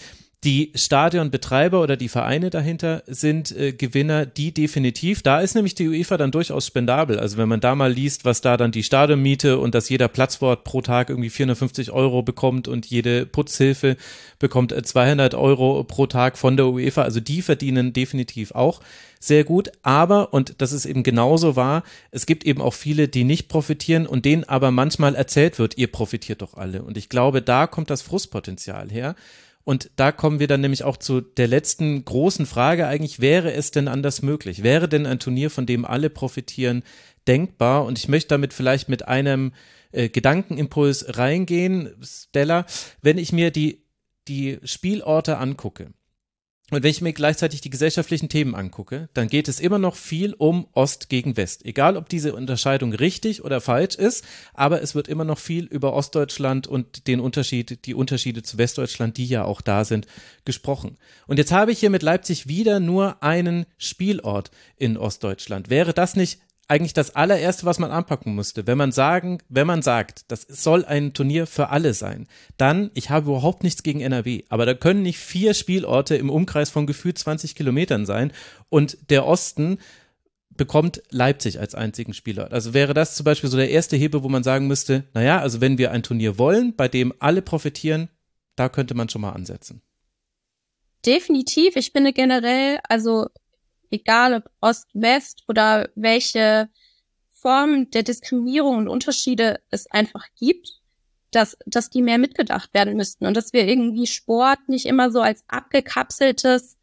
Die Stadionbetreiber oder die Vereine dahinter sind Gewinner, die definitiv. Da ist nämlich die UEFA dann durchaus spendabel. Also wenn man da mal liest, was da dann die Stadionmiete und dass jeder Platzwart pro Tag irgendwie 450 € bekommt und jede Putzhilfe bekommt 200 € pro Tag von der UEFA. Also die verdienen definitiv auch sehr gut. Aber, und das ist eben genauso wahr, es gibt eben auch viele, die nicht profitieren und denen aber manchmal erzählt wird, ihr profitiert doch alle. Und ich glaube, da kommt das Frustpotenzial her. Und da kommen wir dann nämlich auch zu der letzten großen Frage eigentlich, wäre es denn anders möglich? Wäre denn ein Turnier, von dem alle profitieren, denkbar? Und ich möchte damit vielleicht mit einem Gedankenimpuls reingehen, Stella, wenn ich mir die Spielorte angucke und wenn ich mir gleichzeitig die gesellschaftlichen Themen angucke, dann geht es immer noch viel um Ost gegen West. Egal, ob diese Unterscheidung richtig oder falsch ist, aber es wird immer noch viel über Ostdeutschland und die Unterschiede zu Westdeutschland, die ja auch da sind, gesprochen. Und jetzt habe ich hier mit Leipzig wieder nur einen Spielort in Ostdeutschland. Wäre das nicht eigentlich das allererste, was man anpacken musste, wenn man sagt, das soll ein Turnier für alle sein, dann, ich habe überhaupt nichts gegen NRW, aber da können nicht 4 Spielorte im Umkreis von gefühlt 20 Kilometern sein und der Osten bekommt Leipzig als einzigen Spielort. Also wäre das zum Beispiel so der erste Hebel, wo man sagen müsste, naja, also wenn wir ein Turnier wollen, bei dem alle profitieren, da könnte man schon mal ansetzen. Definitiv, ich finde generell, also egal ob Ost, West oder welche Formen der Diskriminierung und Unterschiede es einfach gibt, dass die mehr mitgedacht werden müssten und dass wir irgendwie Sport nicht immer so als abgekapseltes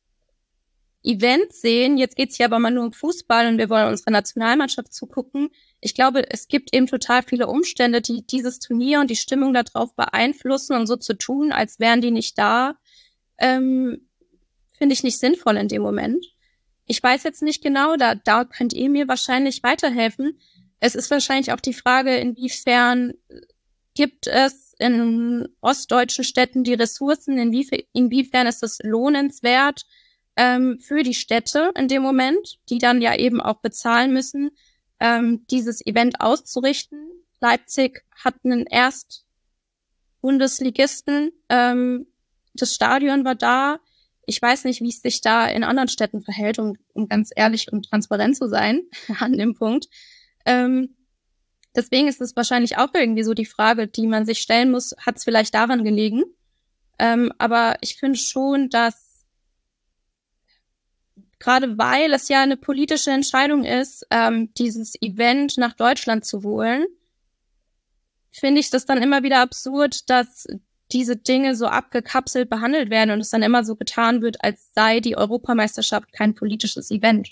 Event sehen. Jetzt geht's hier aber mal nur um Fußball und wir wollen unserer Nationalmannschaft zugucken. Ich glaube, es gibt eben total viele Umstände, die dieses Turnier und die Stimmung darauf beeinflussen und so zu tun, als wären die nicht da, finde ich nicht sinnvoll in dem Moment. Ich weiß jetzt nicht genau, da könnt ihr mir wahrscheinlich weiterhelfen. Es ist wahrscheinlich auch die Frage, inwiefern gibt es in ostdeutschen Städten die Ressourcen, inwiefern ist es lohnenswert für die Städte in dem Moment, die dann ja eben auch bezahlen müssen, dieses Event auszurichten. Leipzig hat einen Erst-Bundesligisten, das Stadion war da. Ich weiß nicht, wie es sich da in anderen Städten verhält, um ganz ehrlich und transparent zu sein an dem Punkt. Deswegen ist es wahrscheinlich auch irgendwie so die Frage, die man sich stellen muss, hat es vielleicht daran gelegen? Aber ich finde schon, dass gerade weil es ja eine politische Entscheidung ist, dieses Event nach Deutschland zu holen, finde ich das dann immer wieder absurd, dass diese Dinge so abgekapselt behandelt werden und es dann immer so getan wird, als sei die Europameisterschaft kein politisches Event.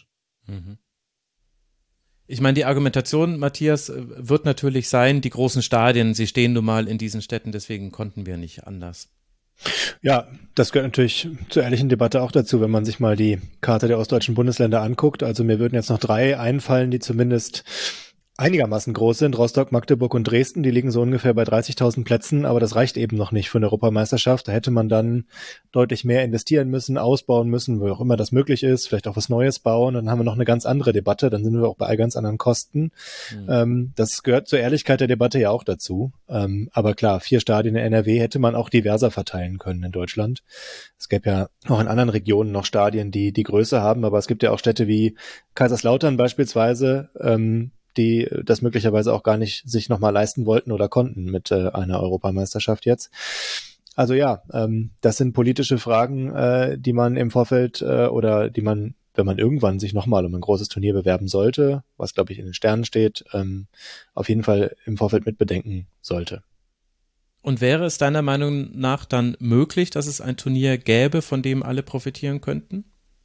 Ich meine, die Argumentation, Matthias, wird natürlich sein, die großen Stadien, sie stehen nun mal in diesen Städten, deswegen konnten wir nicht anders. Ja, das gehört natürlich zur ehrlichen Debatte auch dazu, wenn man sich mal die Karte der ostdeutschen Bundesländer anguckt. Also mir würden jetzt noch 3 einfallen, die zumindest einigermaßen groß sind. Rostock, Magdeburg und Dresden, die liegen so ungefähr bei 30.000 Plätzen, aber das reicht eben noch nicht für eine Europameisterschaft. Da hätte man dann deutlich mehr investieren müssen, ausbauen müssen, wo auch immer das möglich ist, vielleicht auch was Neues bauen. Dann haben wir noch eine ganz andere Debatte, dann sind wir auch bei ganz anderen Kosten. Das gehört zur Ehrlichkeit der Debatte ja auch dazu. Aber klar, 4 Stadien in NRW hätte man auch diverser verteilen können in Deutschland. Es gäbe ja auch in anderen Regionen noch Stadien, die Größe haben, aber es gibt ja auch Städte wie Kaiserslautern beispielsweise, die das möglicherweise auch gar nicht sich nochmal leisten wollten oder konnten mit einer Europameisterschaft jetzt. Also ja, das sind politische Fragen, die man im Vorfeld oder die man, wenn man irgendwann sich nochmal um ein großes Turnier bewerben sollte, was glaube ich in den Sternen steht, auf jeden Fall im Vorfeld mitbedenken sollte. Und wäre es deiner Meinung nach dann möglich, dass es ein Turnier gäbe, von dem alle profitieren könnten?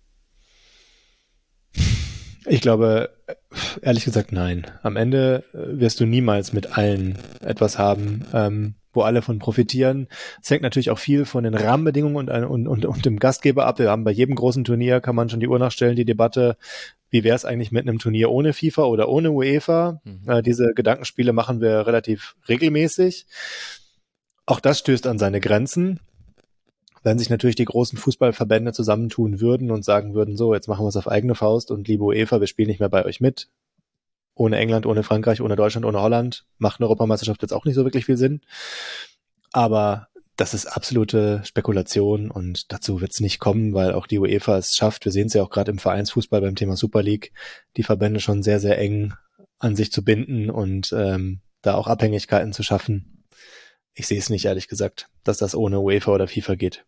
Ich glaube, ehrlich gesagt, nein. Am Ende wirst du niemals mit allen etwas haben, wo alle von profitieren. Es hängt natürlich auch viel von den Rahmenbedingungen und dem Gastgeber ab. Wir haben bei jedem großen Turnier, kann man schon die Uhr nachstellen, die Debatte, wie wäre es eigentlich mit einem Turnier ohne FIFA oder ohne UEFA? Diese Gedankenspiele machen wir relativ regelmäßig. Auch das stößt an seine Grenzen. Wenn sich natürlich die großen Fußballverbände zusammentun würden und sagen würden, so, jetzt machen wir es auf eigene Faust und liebe UEFA, wir spielen nicht mehr bei euch mit. Ohne England, ohne Frankreich, ohne Deutschland, ohne Holland macht eine Europameisterschaft jetzt auch nicht so wirklich viel Sinn. Aber das ist absolute Spekulation und dazu wird es nicht kommen, weil auch die UEFA es schafft. Wir sehen es ja auch gerade im Vereinsfußball beim Thema Super League, die Verbände schon sehr, sehr eng an sich zu binden und da auch Abhängigkeiten zu schaffen. Ich sehe es nicht, ehrlich gesagt, dass das ohne UEFA oder FIFA geht.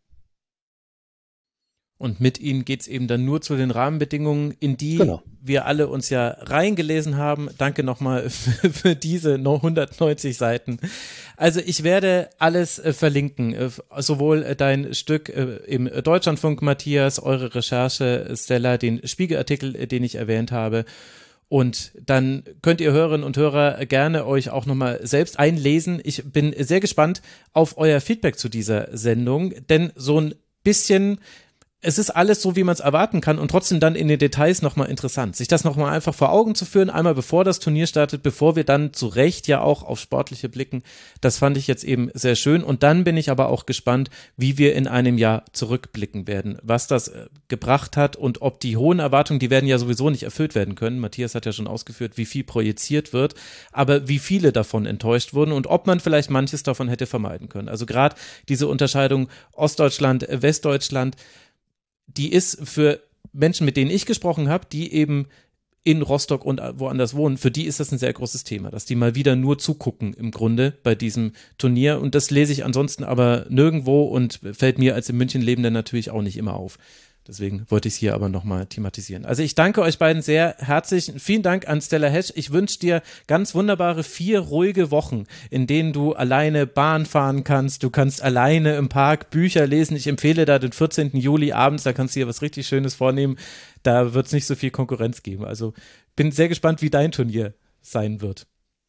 Und mit ihnen geht's eben dann nur zu den Rahmenbedingungen, in die wir alle uns ja reingelesen haben. Danke nochmal für diese 190 Seiten. Also ich werde alles verlinken, sowohl dein Stück im Deutschlandfunk, Matthias, eure Recherche, Stella, den Spiegelartikel, den ich erwähnt habe. Und dann könnt ihr Hörerinnen und Hörer gerne euch auch nochmal selbst einlesen. Ich bin sehr gespannt auf euer Feedback zu dieser Sendung, denn so ein bisschen... Es ist alles so, wie man es erwarten kann und trotzdem dann in den Details nochmal interessant. Sich das nochmal einfach vor Augen zu führen, einmal bevor das Turnier startet, bevor wir dann zu Recht ja auch auf Sportliche blicken, das fand ich jetzt eben sehr schön. Und dann bin ich aber auch gespannt, wie wir in einem Jahr zurückblicken werden, was das gebracht hat und ob die hohen Erwartungen, die werden ja sowieso nicht erfüllt werden können. Matthias hat ja schon ausgeführt, wie viel projiziert wird, aber wie viele davon enttäuscht wurden und ob man vielleicht manches davon hätte vermeiden können. Also gerade diese Unterscheidung Ostdeutschland, Westdeutschland, die ist für Menschen, mit denen ich gesprochen habe, die eben in Rostock und woanders wohnen, für die ist das ein sehr großes Thema, dass die mal wieder nur zugucken im Grunde bei diesem Turnier und das lese ich ansonsten aber nirgendwo und fällt mir als in München Lebender natürlich auch nicht immer auf. Deswegen wollte ich es hier aber nochmal thematisieren. Also ich danke euch beiden sehr herzlich. Vielen Dank an Stella Hesch. Ich wünsche dir ganz wunderbare 4 ruhige Wochen, in denen du alleine Bahn fahren kannst. Du kannst alleine im Park Bücher lesen. Ich empfehle da den 14. Juli abends, da kannst du dir was richtig Schönes vornehmen. Da wird es nicht so viel Konkurrenz geben. Also bin sehr gespannt, wie dein Turnier sein wird.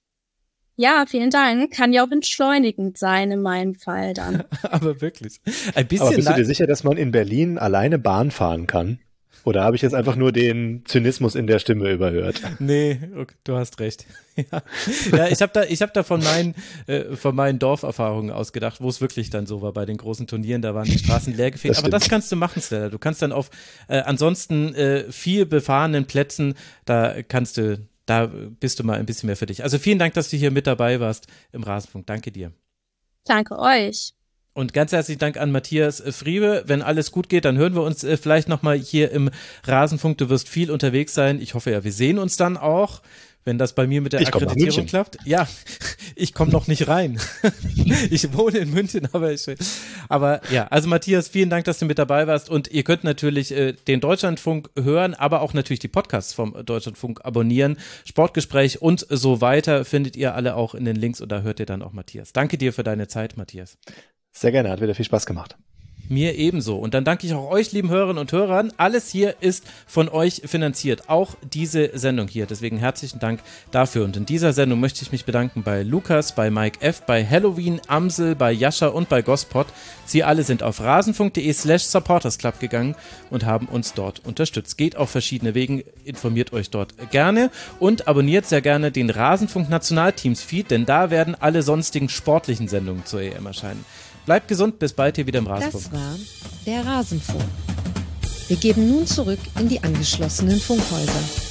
Ja, vielen Dank. Kann ja auch entschleunigend sein in meinem Fall dann. Aber wirklich. Ein bisschen. Aber bist du dir sicher, dass man in Berlin alleine Bahn fahren kann? Oder habe ich jetzt einfach nur den Zynismus in der Stimme überhört? Nee, okay, du hast recht. Ja, ich hab da von meinen Dorferfahrungen ausgedacht, wo es wirklich dann so war bei den großen Turnieren, da waren die Straßen leer gefegt. Aber das kannst du machen, Stella. Du kannst dann auf ansonsten viel befahrenen Plätzen, da bist du mal ein bisschen mehr für dich. Also vielen Dank, dass du hier mit dabei warst im Rasenfunk. Danke dir. Danke euch. Und ganz herzlichen Dank an Matthias Friebe. Wenn alles gut geht, dann hören wir uns vielleicht nochmal hier im Rasenfunk. Du wirst viel unterwegs sein. Ich hoffe ja, wir sehen uns dann auch, wenn das bei mir mit der Akkreditierung klappt. Ja, ich komme noch nicht rein. Ich wohne in München, aber ja, also Matthias, vielen Dank, dass du mit dabei warst und ihr könnt natürlich den Deutschlandfunk hören, aber auch natürlich die Podcasts vom Deutschlandfunk abonnieren. Sportgespräch und so weiter findet ihr alle auch in den Links und da hört ihr dann auch Matthias. Danke dir für deine Zeit, Matthias. Sehr gerne, hat wieder viel Spaß gemacht. Mir ebenso. Und dann danke ich auch euch, lieben Hörerinnen und Hörern. Alles hier ist von euch finanziert. Auch diese Sendung hier. Deswegen herzlichen Dank dafür. Und in dieser Sendung möchte ich mich bedanken bei Lukas, bei Mike F., bei Halloween, Amsel, bei Jascha und bei Gospot. Sie alle sind auf rasenfunk.de/supportersclub gegangen und haben uns dort unterstützt. Geht auf verschiedene Wegen, informiert euch dort gerne und abonniert sehr gerne den Rasenfunk Nationalteams-Feed, denn da werden alle sonstigen sportlichen Sendungen zur EM erscheinen. Bleibt gesund, bis bald hier wieder im Rasenfunk. Das war der Rasenfunk. Wir geben nun zurück in die angeschlossenen Funkhäuser.